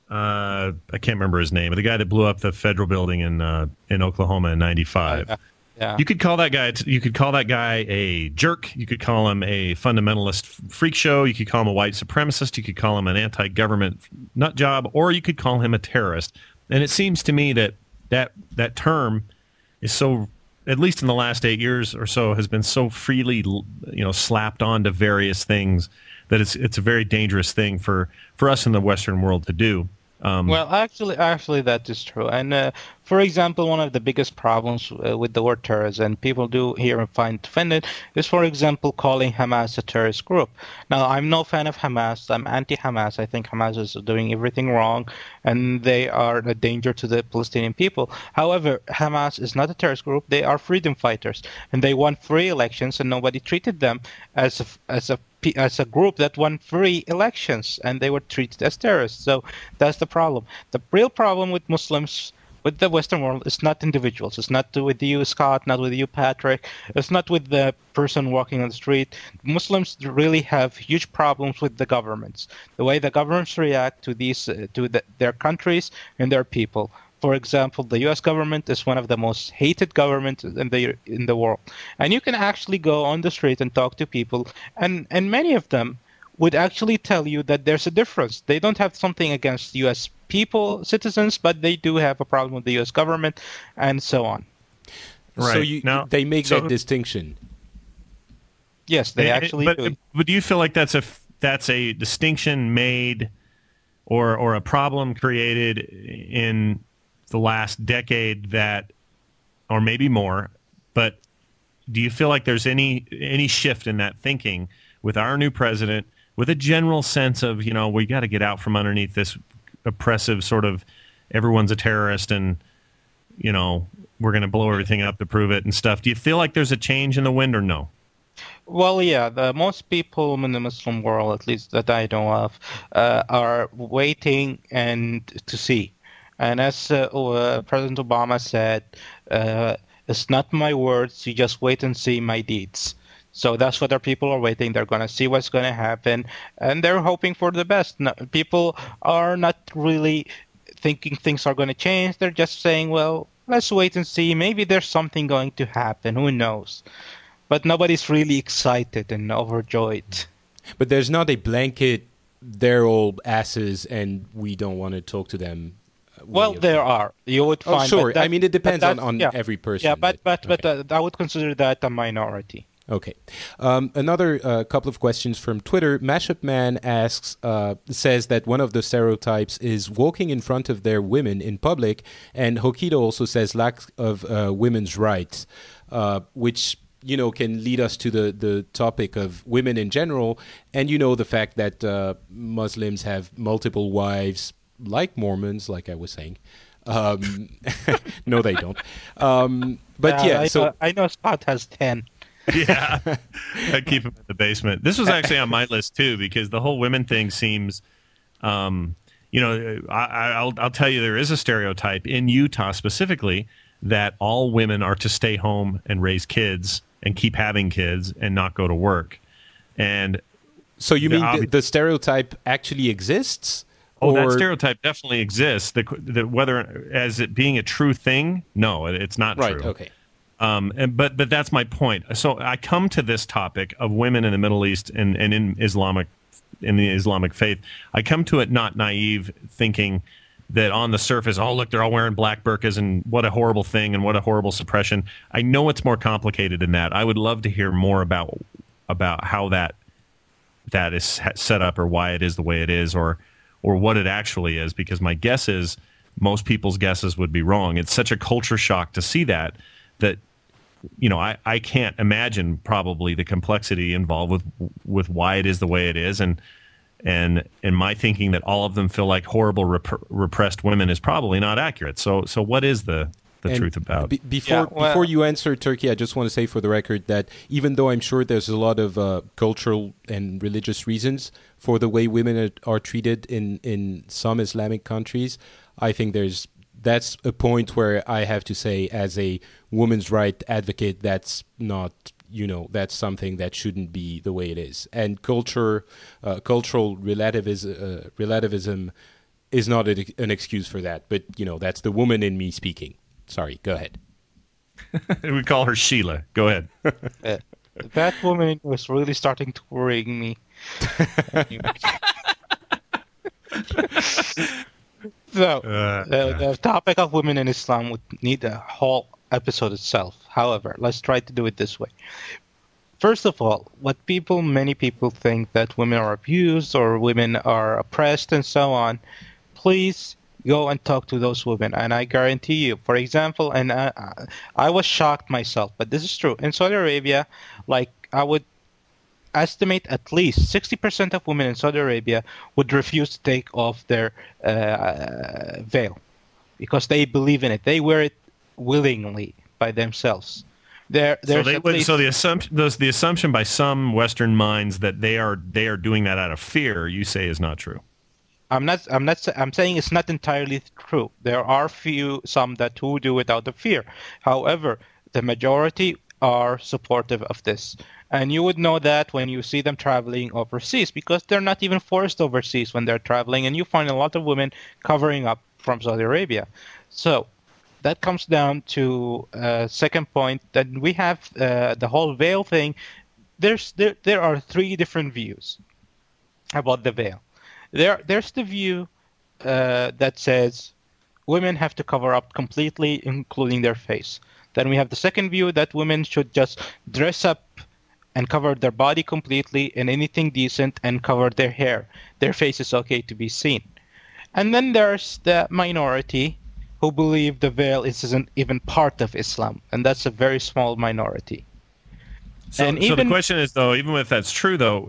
I can't remember his name, but the guy that blew up the federal building in Oklahoma in '95. Yeah. You could call that guy a jerk. You could call him a fundamentalist freak show. You could call him a white supremacist. You could call him an anti-government nut job, or you could call him a terrorist. And it seems to me that term is so, at least in the last 8 years or so, has been so freely, slapped onto various things that it's a very dangerous thing for us in the Western world to do. Well, actually, that is true. And for example, one of the biggest problems with the word terrorism, and people do here find offended, is, for example, calling Hamas a terrorist group. Now, I'm no fan of Hamas. I'm anti-Hamas. I think Hamas is doing everything wrong, and they are a danger to the Palestinian people. However, Hamas is not a terrorist group. They are freedom fighters, and they won free elections, and nobody treated them as a group that won free elections, and they were treated as terrorists. So that's the problem. The real problem with Muslims, with the Western world, is not individuals. It's not with you, Scott, not with you, Patrick. It's not with the person walking on the street. Muslims really have huge problems with the governments, the way the governments react to their countries and their people. For example, the U.S. government is one of the most hated governments in the world. And you can actually go on the street and talk to people, and many of them would actually tell you that there's a difference. They don't have something against U.S. citizens, but they do have a problem with the U.S. government, and so on. Right. So they make that distinction. Yes, they actually do. But do you feel like that's a distinction made, or a problem created in the last decade that, or maybe more, but do you feel like there's any shift in that thinking with our new president, with a general sense of, we got to get out from underneath this oppressive sort of everyone's a terrorist and, we're going to blow everything up to prove it and stuff. Do you feel like there's a change in the wind or no? Well, yeah, most people in the Muslim world, at least that I know of, are waiting and to see. And as President Obama said, it's not my words, you just wait and see my deeds. So that's what our people are waiting. They're going to see what's going to happen, and they're hoping for the best. No, people are not really thinking things are going to change. They're just saying, well, let's wait and see. Maybe there's something going to happen. Who knows? But nobody's really excited and overjoyed. But there's not a blanket, they're all asses and we don't want to talk to them. Well, there are. You would find. Oh, sure. I mean, it depends on every person. Yeah, but I would consider that a minority. Okay. Another couple of questions from Twitter. Mashup Man says that one of the stereotypes is walking in front of their women in public, and Hokido also says lack of women's rights, which can lead us to the topic of women in general, and the fact that Muslims have multiple wives, like Mormons, like I was saying. No, they don't. I know Scott has 10. Yeah, I keep him in the basement. This was actually on my list too, because the whole women thing seems, I'll tell you, there is a stereotype in Utah specifically that all women are to stay home and raise kids and keep having kids and not go to work. And so you mean the stereotype actually exists? Oh, that stereotype definitely exists. Whether as it being a true thing, no, it's not true. Right. Okay. But that's my point. So I come to this topic of women in the Middle East and in the Islamic faith. I come to it not naive, thinking that on the surface, oh look, they're all wearing black burqas and what a horrible thing and what a horrible suppression. I know it's more complicated than that. I would love to hear more about how that is set up, or why it is the way it is, or what it actually is. Because my guess is most people's guesses would be wrong. It's such a culture shock to see that I can't imagine probably the complexity involved with why it is the way it is, and my thinking that all of them feel like horrible repressed women is probably not accurate. So what is the truth about? Before you answer, Turkey, I just want to say for the record that even though I'm sure there's a lot of cultural and religious reasons for the way women are treated in some Islamic countries, I think that's a point where I have to say, as a women's right advocate, that's not, that's something that shouldn't be the way it is. And cultural relativism is not an excuse for that. But, that's the woman in me speaking. Sorry, go ahead. We call her Sheila. Go ahead. That woman was really starting to worry me. So, the topic of women in Islam would need a whole episode itself. However, let's try to do it this way. First of all, many people think that women are abused or women are oppressed and so on. Please go and talk to those women, and I guarantee you, for example, and I was shocked myself, but this is true. In Saudi Arabia, I would estimate at least 60% of women in Saudi Arabia would refuse to take off their veil because they believe in it. They wear it willingly by themselves. So the assumption by some Western minds that they are doing that out of fear, you say, is not true. I'm saying it's not entirely true. There are some who do it out of fear. However, the majority are supportive of this. And you would know that when you see them traveling overseas, because they're not even forced overseas when they're traveling, and you find a lot of women covering up from Saudi Arabia. So that comes down to second point, that we have the whole veil thing. There are three different views about the veil. There's the view that says women have to cover up completely, including their face. Then we have the second view that women should just dress up and cover their body completely in anything decent and cover their hair. Their face is okay to be seen. And then there's the minority who believe the veil isn't even part of Islam, and that's a very small minority. So the question is, though, even if that's true, though,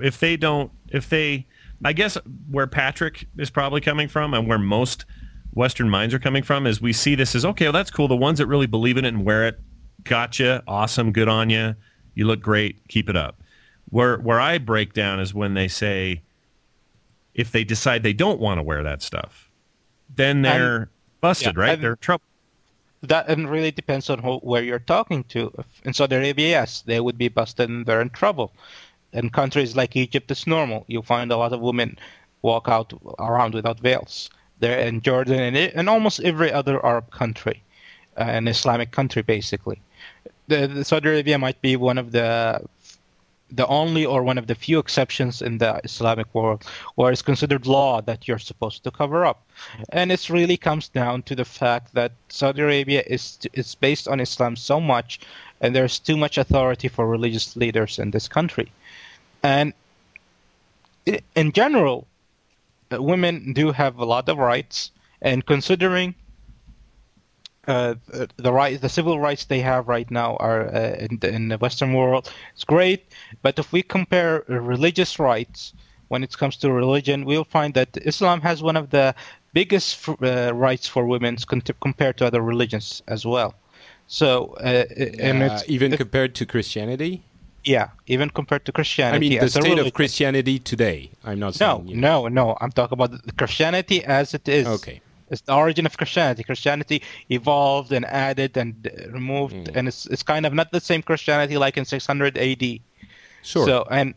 I guess where Patrick is probably coming from and where most Western minds are coming from is we see this as, okay, well, that's cool. The ones that really believe in it and wear it, gotcha, awesome, good on you. You look great, keep it up. Where I break down is when they say, if they decide they don't want to wear that stuff, then they're busted, right? They're in trouble. That really depends on where you're talking to. In Saudi Arabia, yes, they would be busted and they're in trouble. In countries like Egypt, it's normal. You'll find a lot of women walk around without veils. They're in Jordan and almost every other Arab country, an Islamic country, basically. The Saudi Arabia might be one of the only or one of the few exceptions in the Islamic world where it's considered law that you're supposed to cover up. And it really comes down to the fact that Saudi Arabia is based on Islam so much, and there's too much authority for religious leaders in this country. And in general, women do have a lot of rights, and considering the civil rights they have right now are in the Western world, it's great. But if we compare religious rights, when it comes to religion, we'll find that Islam has one of the biggest rights for women compared to other religions as well. So, even compared to Christianity. Yeah, even compared to Christianity. I mean, the state of Christianity today. I'm not saying No. I'm talking about the Christianity as it is. Okay. It's the origin of Christianity. Christianity evolved and added and removed, and it's kind of not the same Christianity like in 600 AD. Sure. So and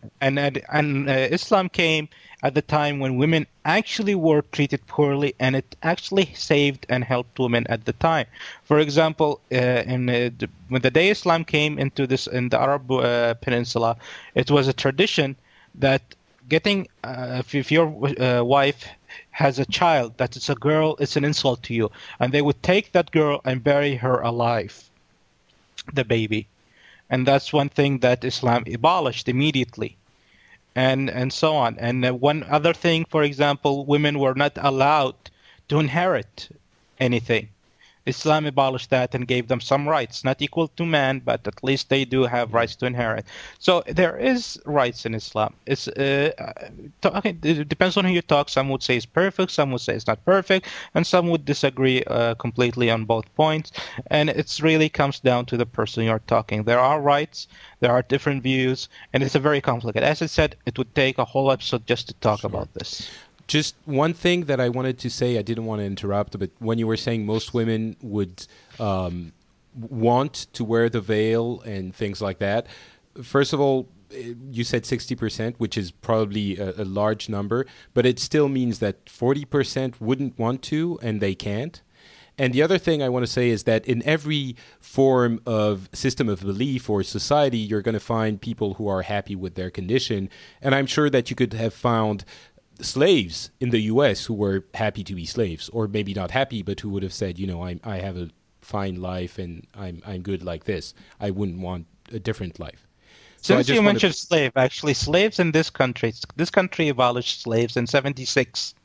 Islam came at the time when women actually were treated poorly, and it actually saved and helped women at the time. For example, when the day Islam came into in the Arab Peninsula, it was a tradition that getting if your wife has a child that it's a girl, it's an insult to you, and they would take that girl and bury her alive, the baby. And that's one thing that Islam abolished immediately, and so on. And one other thing, for example, women were not allowed to inherit anything. Islam abolished that and gave them some rights, not equal to man, but at least they do have rights to inherit. So there is rights in Islam. It depends on who you talk. Some would say it's perfect, some would say it's not perfect, and some would disagree completely on both points. And it really comes down to the person you're talking. There are rights, there are different views, and it's a very complicated. As I said, it would take a whole episode just to talk about this. Just one thing that I wanted to say, I didn't want to interrupt, but when you were saying most women would want to wear the veil and things like that, first of all, you said 60%, which is probably a large number, but it still means that 40% wouldn't want to and they can't. And the other thing I want to say is that in every form of system of belief or society, you're going to find people who are happy with their condition. And I'm sure that you could have found slaves in the U.S. who were happy to be slaves, or maybe not happy, but who would have said, I have a fine life and I'm good like this. I wouldn't want a different life. Since you mentioned slave, actually, slaves in this country abolished slaves in 1976.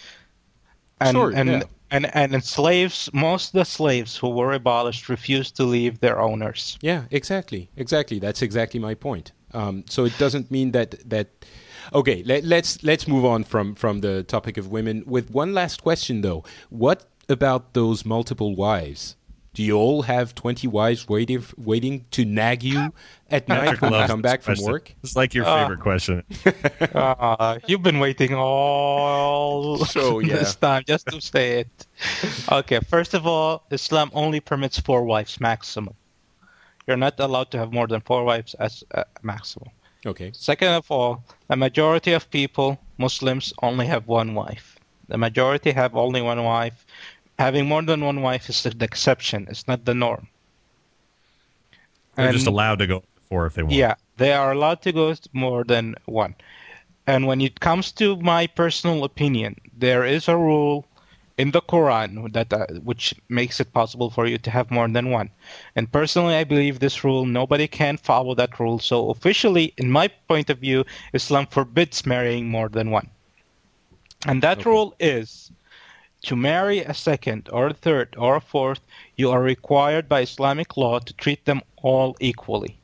And slaves, most of the slaves who were abolished refused to leave their owners. Yeah, exactly. That's exactly my point. So it doesn't mean that. Okay, let's move on from the topic of women with one last question though. What about those multiple wives? Do you all have 20 wives waiting to nag you at night when you come back from work? It's like your favorite question. You've been waiting all this time just to say it. Okay, first of all, Islam only permits 4 wives maximum. You're not allowed to have more than 4 wives as maximum. Okay. Second of all, the majority of people, Muslims, only have 1 wife. The majority have only 1 wife. Having more than 1 wife is the exception. It's not the norm. They're just allowed to go 4 if they want. Yeah, they are allowed to go more than 1. And when it comes to my personal opinion, there is a rule in the Quran that which makes it possible for you to have more than 1. And personally, I believe this rule, nobody can follow that rule. So officially, in my point of view, Islam forbids marrying more than 1. And that rule is, to marry a second or a third or a fourth, you are required by Islamic law to treat them all equally.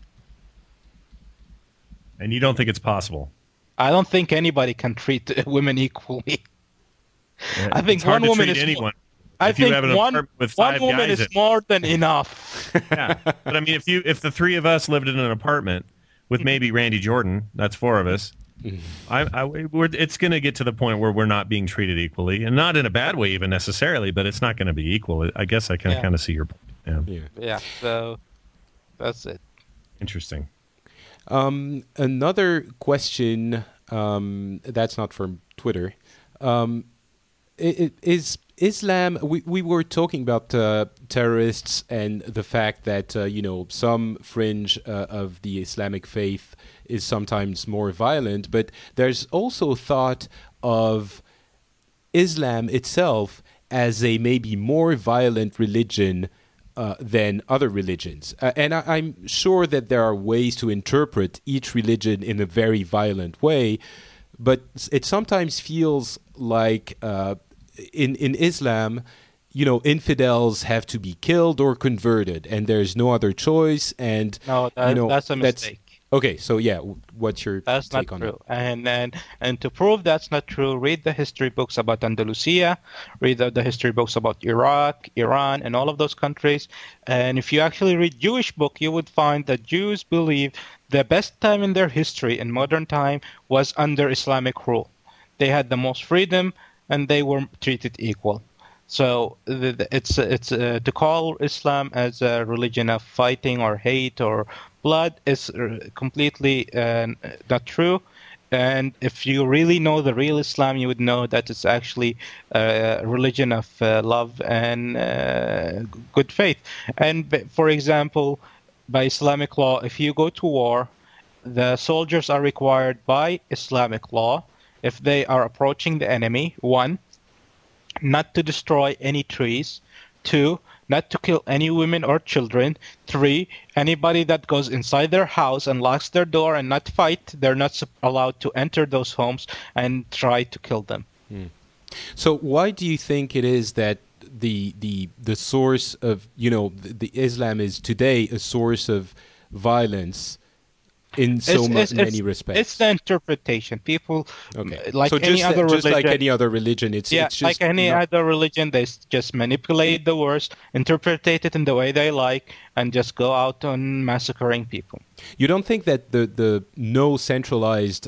And you don't think it's possible? I don't think anybody can treat women equally. Yeah, I think one woman is anyone. I think one woman is more than enough. Yeah, but I mean, if the three of us lived in an apartment with maybe Randy Jordan, that's four of us. It's going to get to the point where we're not being treated equally, and not in a bad way even necessarily, but it's not going to be equal. I guess I can kind of see your point. Yeah. So that's it. Interesting. Another question that's not from Twitter. Is Islam? We were talking about terrorists and the fact that some fringe of the Islamic faith is sometimes more violent, but there's also thought of Islam itself as a maybe more violent religion than other religions. And I'm sure that there are ways to interpret each religion in a very violent way, but it sometimes feels like in Islam, infidels have to be killed or converted, and there's no other choice. And that's a mistake. Okay, so what's your take on that? And to prove that's not true, read the history books about Andalusia, read the history books about Iraq, Iran, and all of those countries. And if you actually read Jewish book, you would find that Jews believe the best time in their history, in modern time, was under Islamic rule. They had the most freedom, and they were treated equal. So it's to call Islam as a religion of fighting or hate or blood is completely not true. And if you really know the real Islam, you would know that it's actually a religion of love and good faith. And for example, by Islamic law, if you go to war, the soldiers are required by Islamic law, if they are approaching the enemy, 1, not to destroy any trees, 2, not to kill any women or children, 3, anybody that goes inside their house and locks their door and not fight, they're not allowed to enter those homes and try to kill them. So why do you think it is that the source of, the Islam is today a source of violence in many respects? It's the interpretation. People, like any other religion, it's just like any other religion, they just manipulate the words, interpret it in the way they like, and just go out on massacring people. You don't think that the no centralized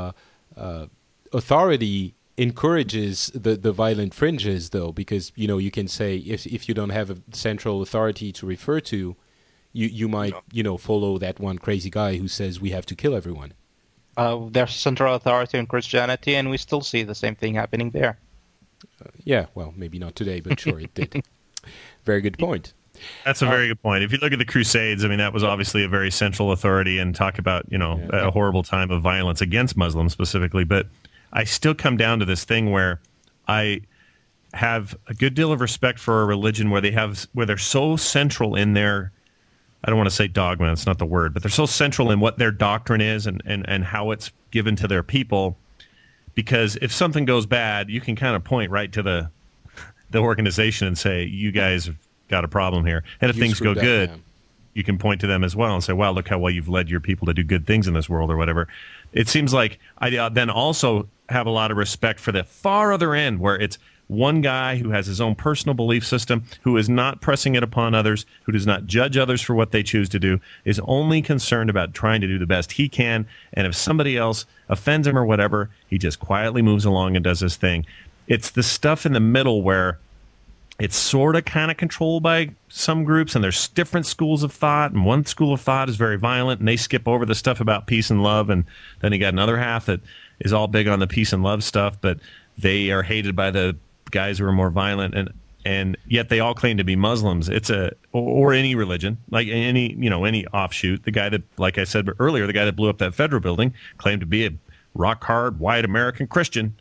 authority encourages the violent fringes, though? Because you can say if you don't have a central authority to refer to, you might, follow that one crazy guy who says we have to kill everyone. There's central authority in Christianity, and we still see the same thing happening there. Well, maybe not today, but sure it did. Very good point. That's a very good point. If you look at the Crusades, I mean, that was obviously a very central authority, and talk about, a horrible time of violence against Muslims specifically. But I still come down to this thing where I have a good deal of respect for a religion where they're so central in their, I don't want to say dogma, that's not the word, but they're so central in what their doctrine is and how it's given to their people. Because if something goes bad, you can kind of point right to the organization and say, you guys have got a problem here. And if things go good, you can point to them as well and say, wow, look how well you've led your people to do good things in this world or whatever. It seems like I then also have a lot of respect for the far other end, where it's one guy who has his own personal belief system, who is not pressing it upon others, who does not judge others for what they choose to do, is only concerned about trying to do the best he can, and if somebody else offends him or whatever, he just quietly moves along and does his thing. It's the stuff in the middle where it's sort of kind of controlled by some groups, and there's different schools of thought, and one school of thought is very violent, and they skip over the stuff about peace and love, and then you got another half that is all big on the peace and love stuff, but they are hated by the guys who are more violent, and yet they all claim to be Muslims. Or any religion, like any offshoot. The guy that, like I said earlier, the guy that blew up that federal building claimed to be a rock hard white American Christian,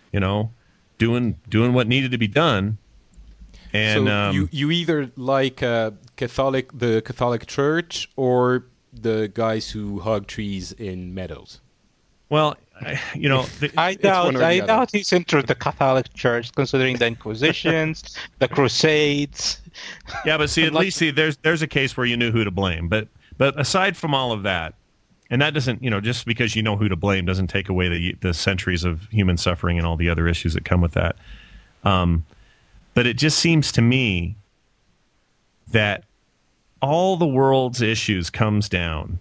doing what needed to be done. And so you either like the Catholic Church or the guys who hug trees in meadows. Well, I doubt he's entered the Catholic Church, considering the Inquisitions, the Crusades. Yeah, but see, at least there's a case where you knew who to blame. But aside from all of that, and that doesn't, just because you know who to blame doesn't take away the centuries of human suffering and all the other issues that come with that. But it just seems to me that all the world's issues comes down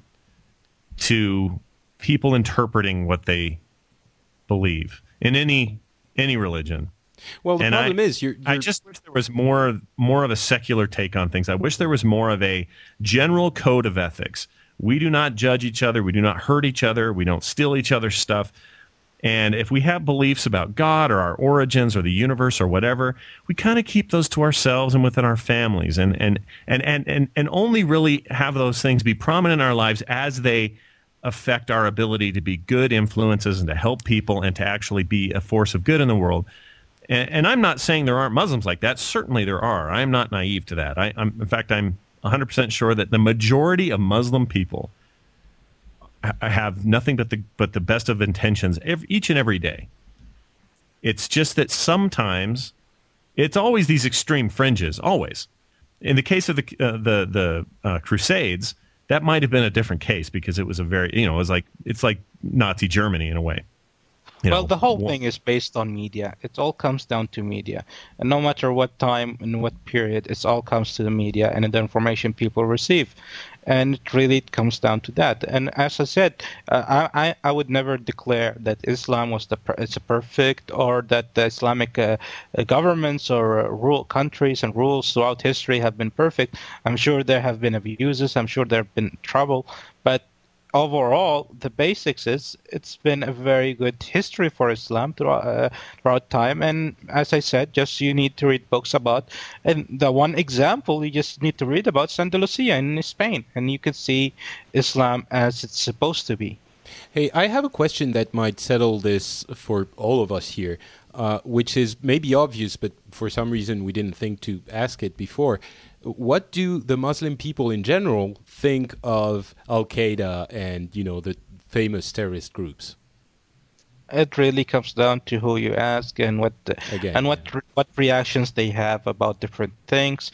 to people interpreting what they believe in any religion. Well, the problem is, I just wish there was more of a secular take on things. I wish there was more of a general code of ethics. We do not judge each other. We do not hurt each other. We don't steal each other's stuff. And if we have beliefs about God or our origins or the universe or whatever, we kind of keep those to ourselves and within our families, and only really have those things be prominent in our lives as they affect our ability to be good influences and to help people and to actually be a force of good in the world. And I'm not saying there aren't Muslims like that. Certainly there are. I'm not naive to that. In fact, I'm 100% sure that the majority of Muslim people have nothing but the best of intentions each and every day. It's just that sometimes it's always these extreme fringes. Always, in the case of the Crusades, that might have been a different case because it was it's like Nazi Germany in a way. The whole thing is based on media. It all comes down to media. And no matter what time and what period, it all comes to the media and the information people receive. And it really comes down to that. And as I said, I would never declare that Islam it's a perfect, or that the Islamic governments or countries and rules throughout history have been perfect. I'm sure there have been abuses. I'm sure there have been trouble. But overall, the basics is it's been a very good history for Islam throughout time. And as I said, just you need to read books about, and the one example you just need to read about is Andalusia in Spain, and you can see Islam as it's supposed to be. Hey, I have a question that might settle this for all of us here, which is maybe obvious, but for some reason we didn't think to ask it before. What do the Muslim people in general think of Al-Qaeda and, the famous terrorist groups? It really comes down to who you ask and what reactions they have about different things.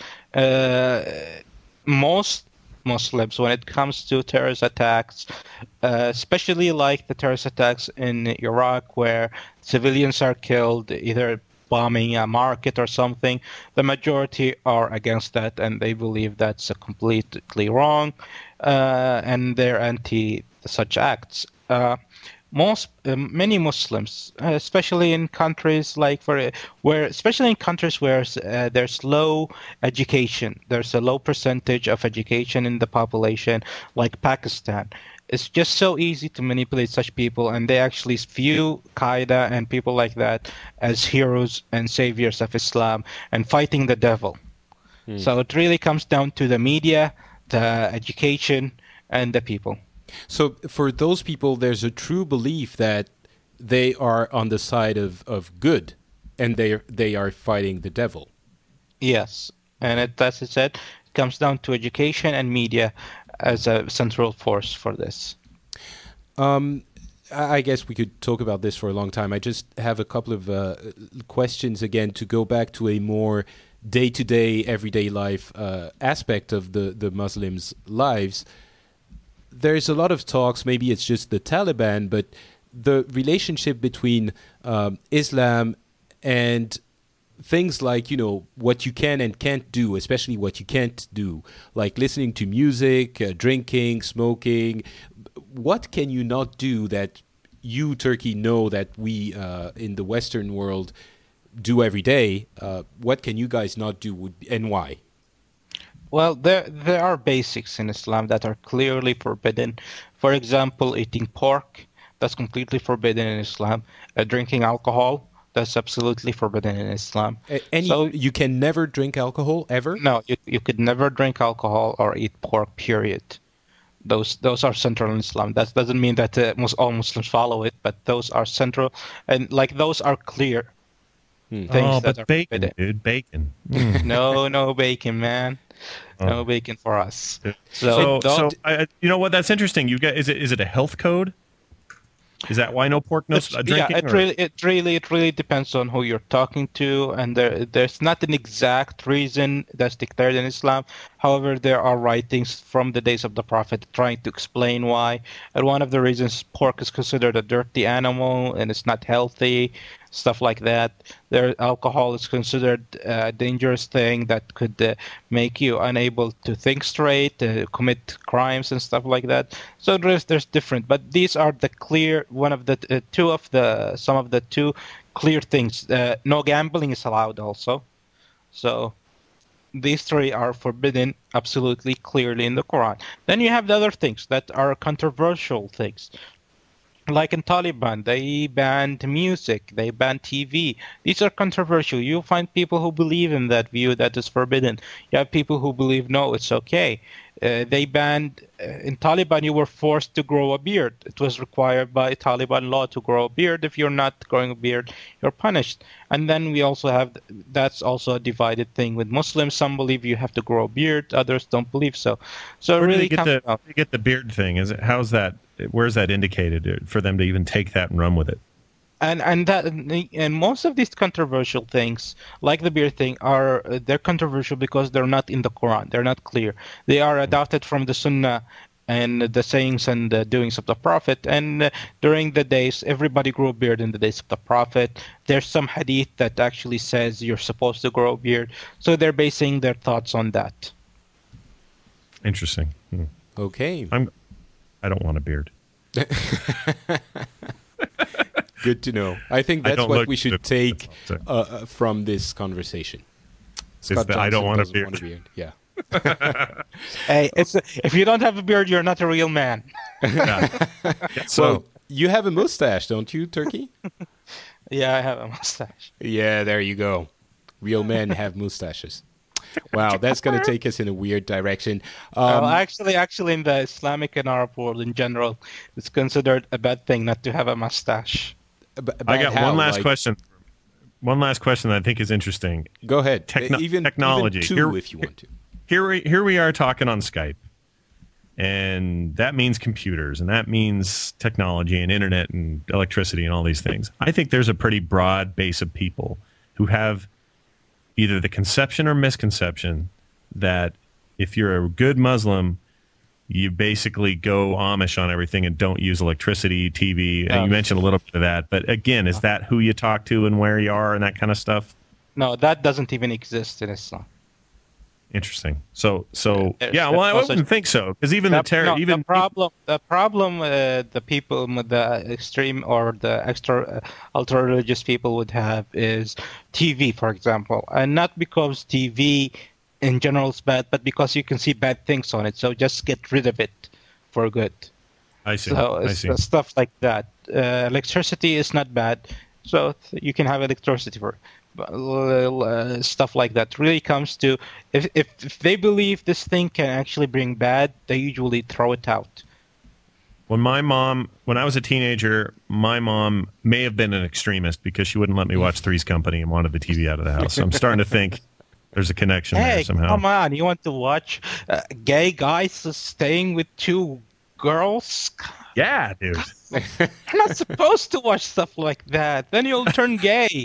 Most Muslims, when it comes to terrorist attacks, especially like the terrorist attacks in Iraq where civilians are killed, either bombing a market or something, the majority are against that, and they believe that's completely wrong, and they're anti such acts. Many Muslims, especially in countries where there's low education, there's a low percentage of education in the population, like Pakistan. It's just so easy to manipulate such people, and they actually view Qaeda and people like that as heroes and saviors of Islam and fighting the devil. So it really comes down to the media, the education, and the people. So for those people, there's a true belief that they are on the side of good, and they are fighting the devil. Yes, and as I said, it comes down to education and media as a central force for this. I guess we could talk about this for a long time. I just have a couple of questions again to go back to a more day-to-day, everyday life aspect of the Muslims' lives. There's a lot of talks, maybe it's just the Taliban, but the relationship between Islam and things like, what you can and can't do, especially what you can't do, like listening to music, drinking, smoking. What can you not do that you, Turkey, know that we in the Western world do every day? What can you guys not do, and why? Well, there are basics in Islam that are clearly forbidden. For example, eating pork, that's completely forbidden in Islam. Drinking alcohol, that's absolutely forbidden in Islam. So you can never drink alcohol, ever? No, you could never drink alcohol or eat pork, period. Those are central in Islam. That doesn't mean that all Muslims follow it, but those are central, and those are clear things that are bacon, forbidden. Dude, bacon. No bacon, man. No bacon for us. So you know what? That's interesting. You got is it a health code? Is that why no pork, no drinking? Yeah, it really depends on who you're talking to, and there's not an exact reason that's declared in Islam. However, there are writings from the days of the Prophet trying to explain why. And one of the reasons pork is considered a dirty animal and it's not healthy, stuff like that. Alcohol is considered a dangerous thing that could make you unable to think straight, commit crimes and stuff like that. So there's different, but these are the clear some of the two clear things. No gambling is allowed also. So these three are forbidden absolutely clearly in the Quran. Then you have the other things that are controversial things. Like in Taliban, they banned music, they banned TV. These are controversial. You'll find people who believe in that view that is forbidden. You have people who believe, no, it's okay. They banned, in Taliban, you were forced to grow a beard. It was required by Taliban law to grow a beard. If you're not growing a beard, you're punished. And then we also have, that's also a divided thing with Muslims. Some believe you have to grow a beard, others don't believe so. So where really do you get the beard thing? How's that? Where's that indicated for them to even take that and run with it? And most of these controversial things, like the beard thing, they're controversial because they're not in the Quran. They're not clear. They are adopted from the Sunnah and the sayings and the doings of the Prophet. And during the days, everybody grew a beard in the days of the Prophet. There's some hadith that actually says you're supposed to grow a beard. So they're basing their thoughts on that. Interesting. Okay. I don't want a beard. Good to know. I think that's what we should take from this conversation. Scott Johnson I don't want a beard. Yeah. Hey, if you don't have a beard, you're not a real man. So well, you have a mustache, don't you, Turkey? Yeah, I have a mustache. Yeah, there you go. Real men have mustaches. Wow, that's going to take us in a weird direction. Actually, in the Islamic and Arab world in general, it's considered a bad thing not to have a mustache. I got one last question. One last question that I think is interesting. Go ahead. Technology. Even two, if you want to. Here we are talking on Skype, and that means computers, and that means technology and internet and electricity and all these things. I think there's a pretty broad base of people who have either the conception or misconception that if you're a good Muslim, you basically go Amish on everything and don't use electricity, TV. And you mentioned a little bit of that. But again, is that who you talk to and where you are and that kind of stuff? No, that doesn't even exist in Islam. Interesting. So yeah. Well, I wouldn't think so, because even the problem, the people with the extreme or the extra ultra religious people would have is TV, for example, and not because TV in general is bad, but because you can see bad things on it. So just get rid of it for good. I see. So stuff like that. Electricity is not bad, so you can have electricity for stuff like that. Really comes to if they believe this thing can actually bring bad, they usually throw it out. When I was a teenager, my mom may have been an extremist because she wouldn't let me watch Three's Company and wanted the TV out of the house. So I'm starting to think there's a connection there somehow. Come on, you want to watch gay guys staying with two girls? Yeah, dude. You're not supposed to watch stuff like that. Then you'll turn gay.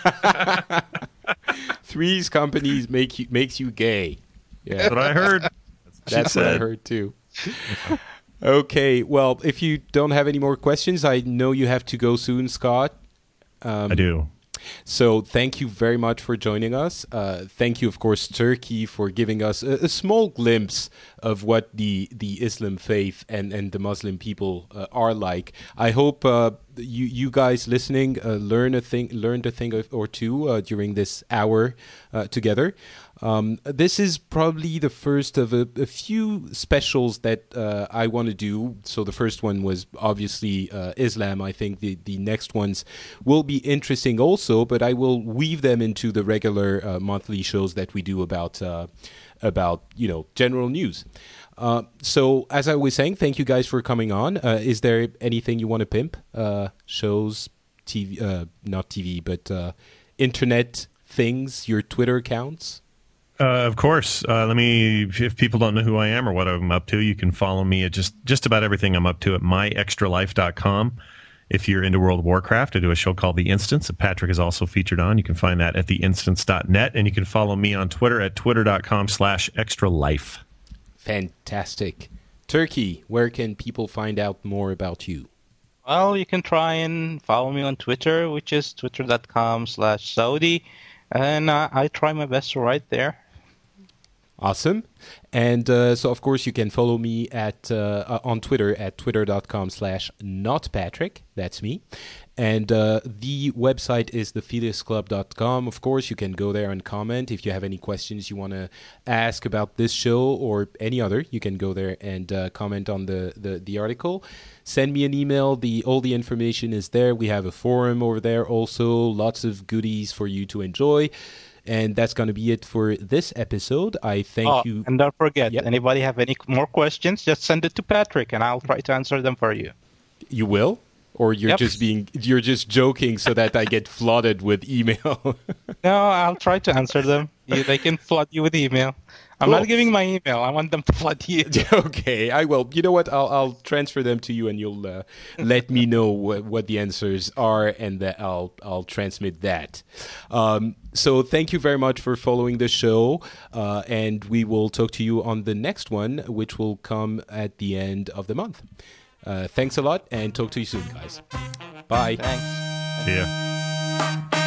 Three's Company makes you gay. Yeah, that's what I heard. That's what I heard too. Okay, well, if you don't have any more questions, I know you have to go soon, Scott. I do. So thank you very much for joining us. Thank you, of course, Turkey, for giving us a small glimpse of what the Islam faith and the Muslim people are like. I hope you guys listening learned a thing or two during this hour together. This is probably the first of a few specials that I want to do. So the first one was obviously Islam. I think the next ones will be interesting also, but I will weave them into the regular monthly shows that we do about general news. So as I was saying, thank you guys for coming on. Is there anything you want to pimp? Shows, TV, not TV, but internet things, your Twitter accounts? Of course. If people don't know who I am or what I'm up to, you can follow me at just about everything I'm up to at myextralife.com. If you're into World of Warcraft, I do a show called The Instance that Patrick is also featured on. You can find that at theinstance.net, and you can follow me on Twitter at twitter.com/extralife. Fantastic. Turkey, where can people find out more about you? Well, you can try and follow me on Twitter, which is twitter.com/Saudi, and I try my best to write there. Awesome. And so, of course, you can follow me on Twitter at twitter.com/notpatrick. That's me. And the website is thefelixclub.com. Of course, you can go there and comment. If you have any questions you want to ask about this show or any other, you can go there and comment on the article. Send me an email. All the information is there. We have a forum over there also. Lots of goodies for you to enjoy. And that's going to be it for this episode. I thank you. And don't forget, anybody have any more questions, just send it to Patrick, and I'll try to answer them for you. You will? Or you're just joking so that I get flooded with email? No, I'll try to answer them. They can flood you with email. I'm not giving my email. I want them to flood you. Okay, I will. You know what? I'll transfer them to you, and you'll let me know what the answers are, and I'll transmit that. So thank you very much for following the show, and we will talk to you on the next one, which will come at the end of the month. Thanks a lot, and talk to you soon, guys. Bye. Thanks. See ya.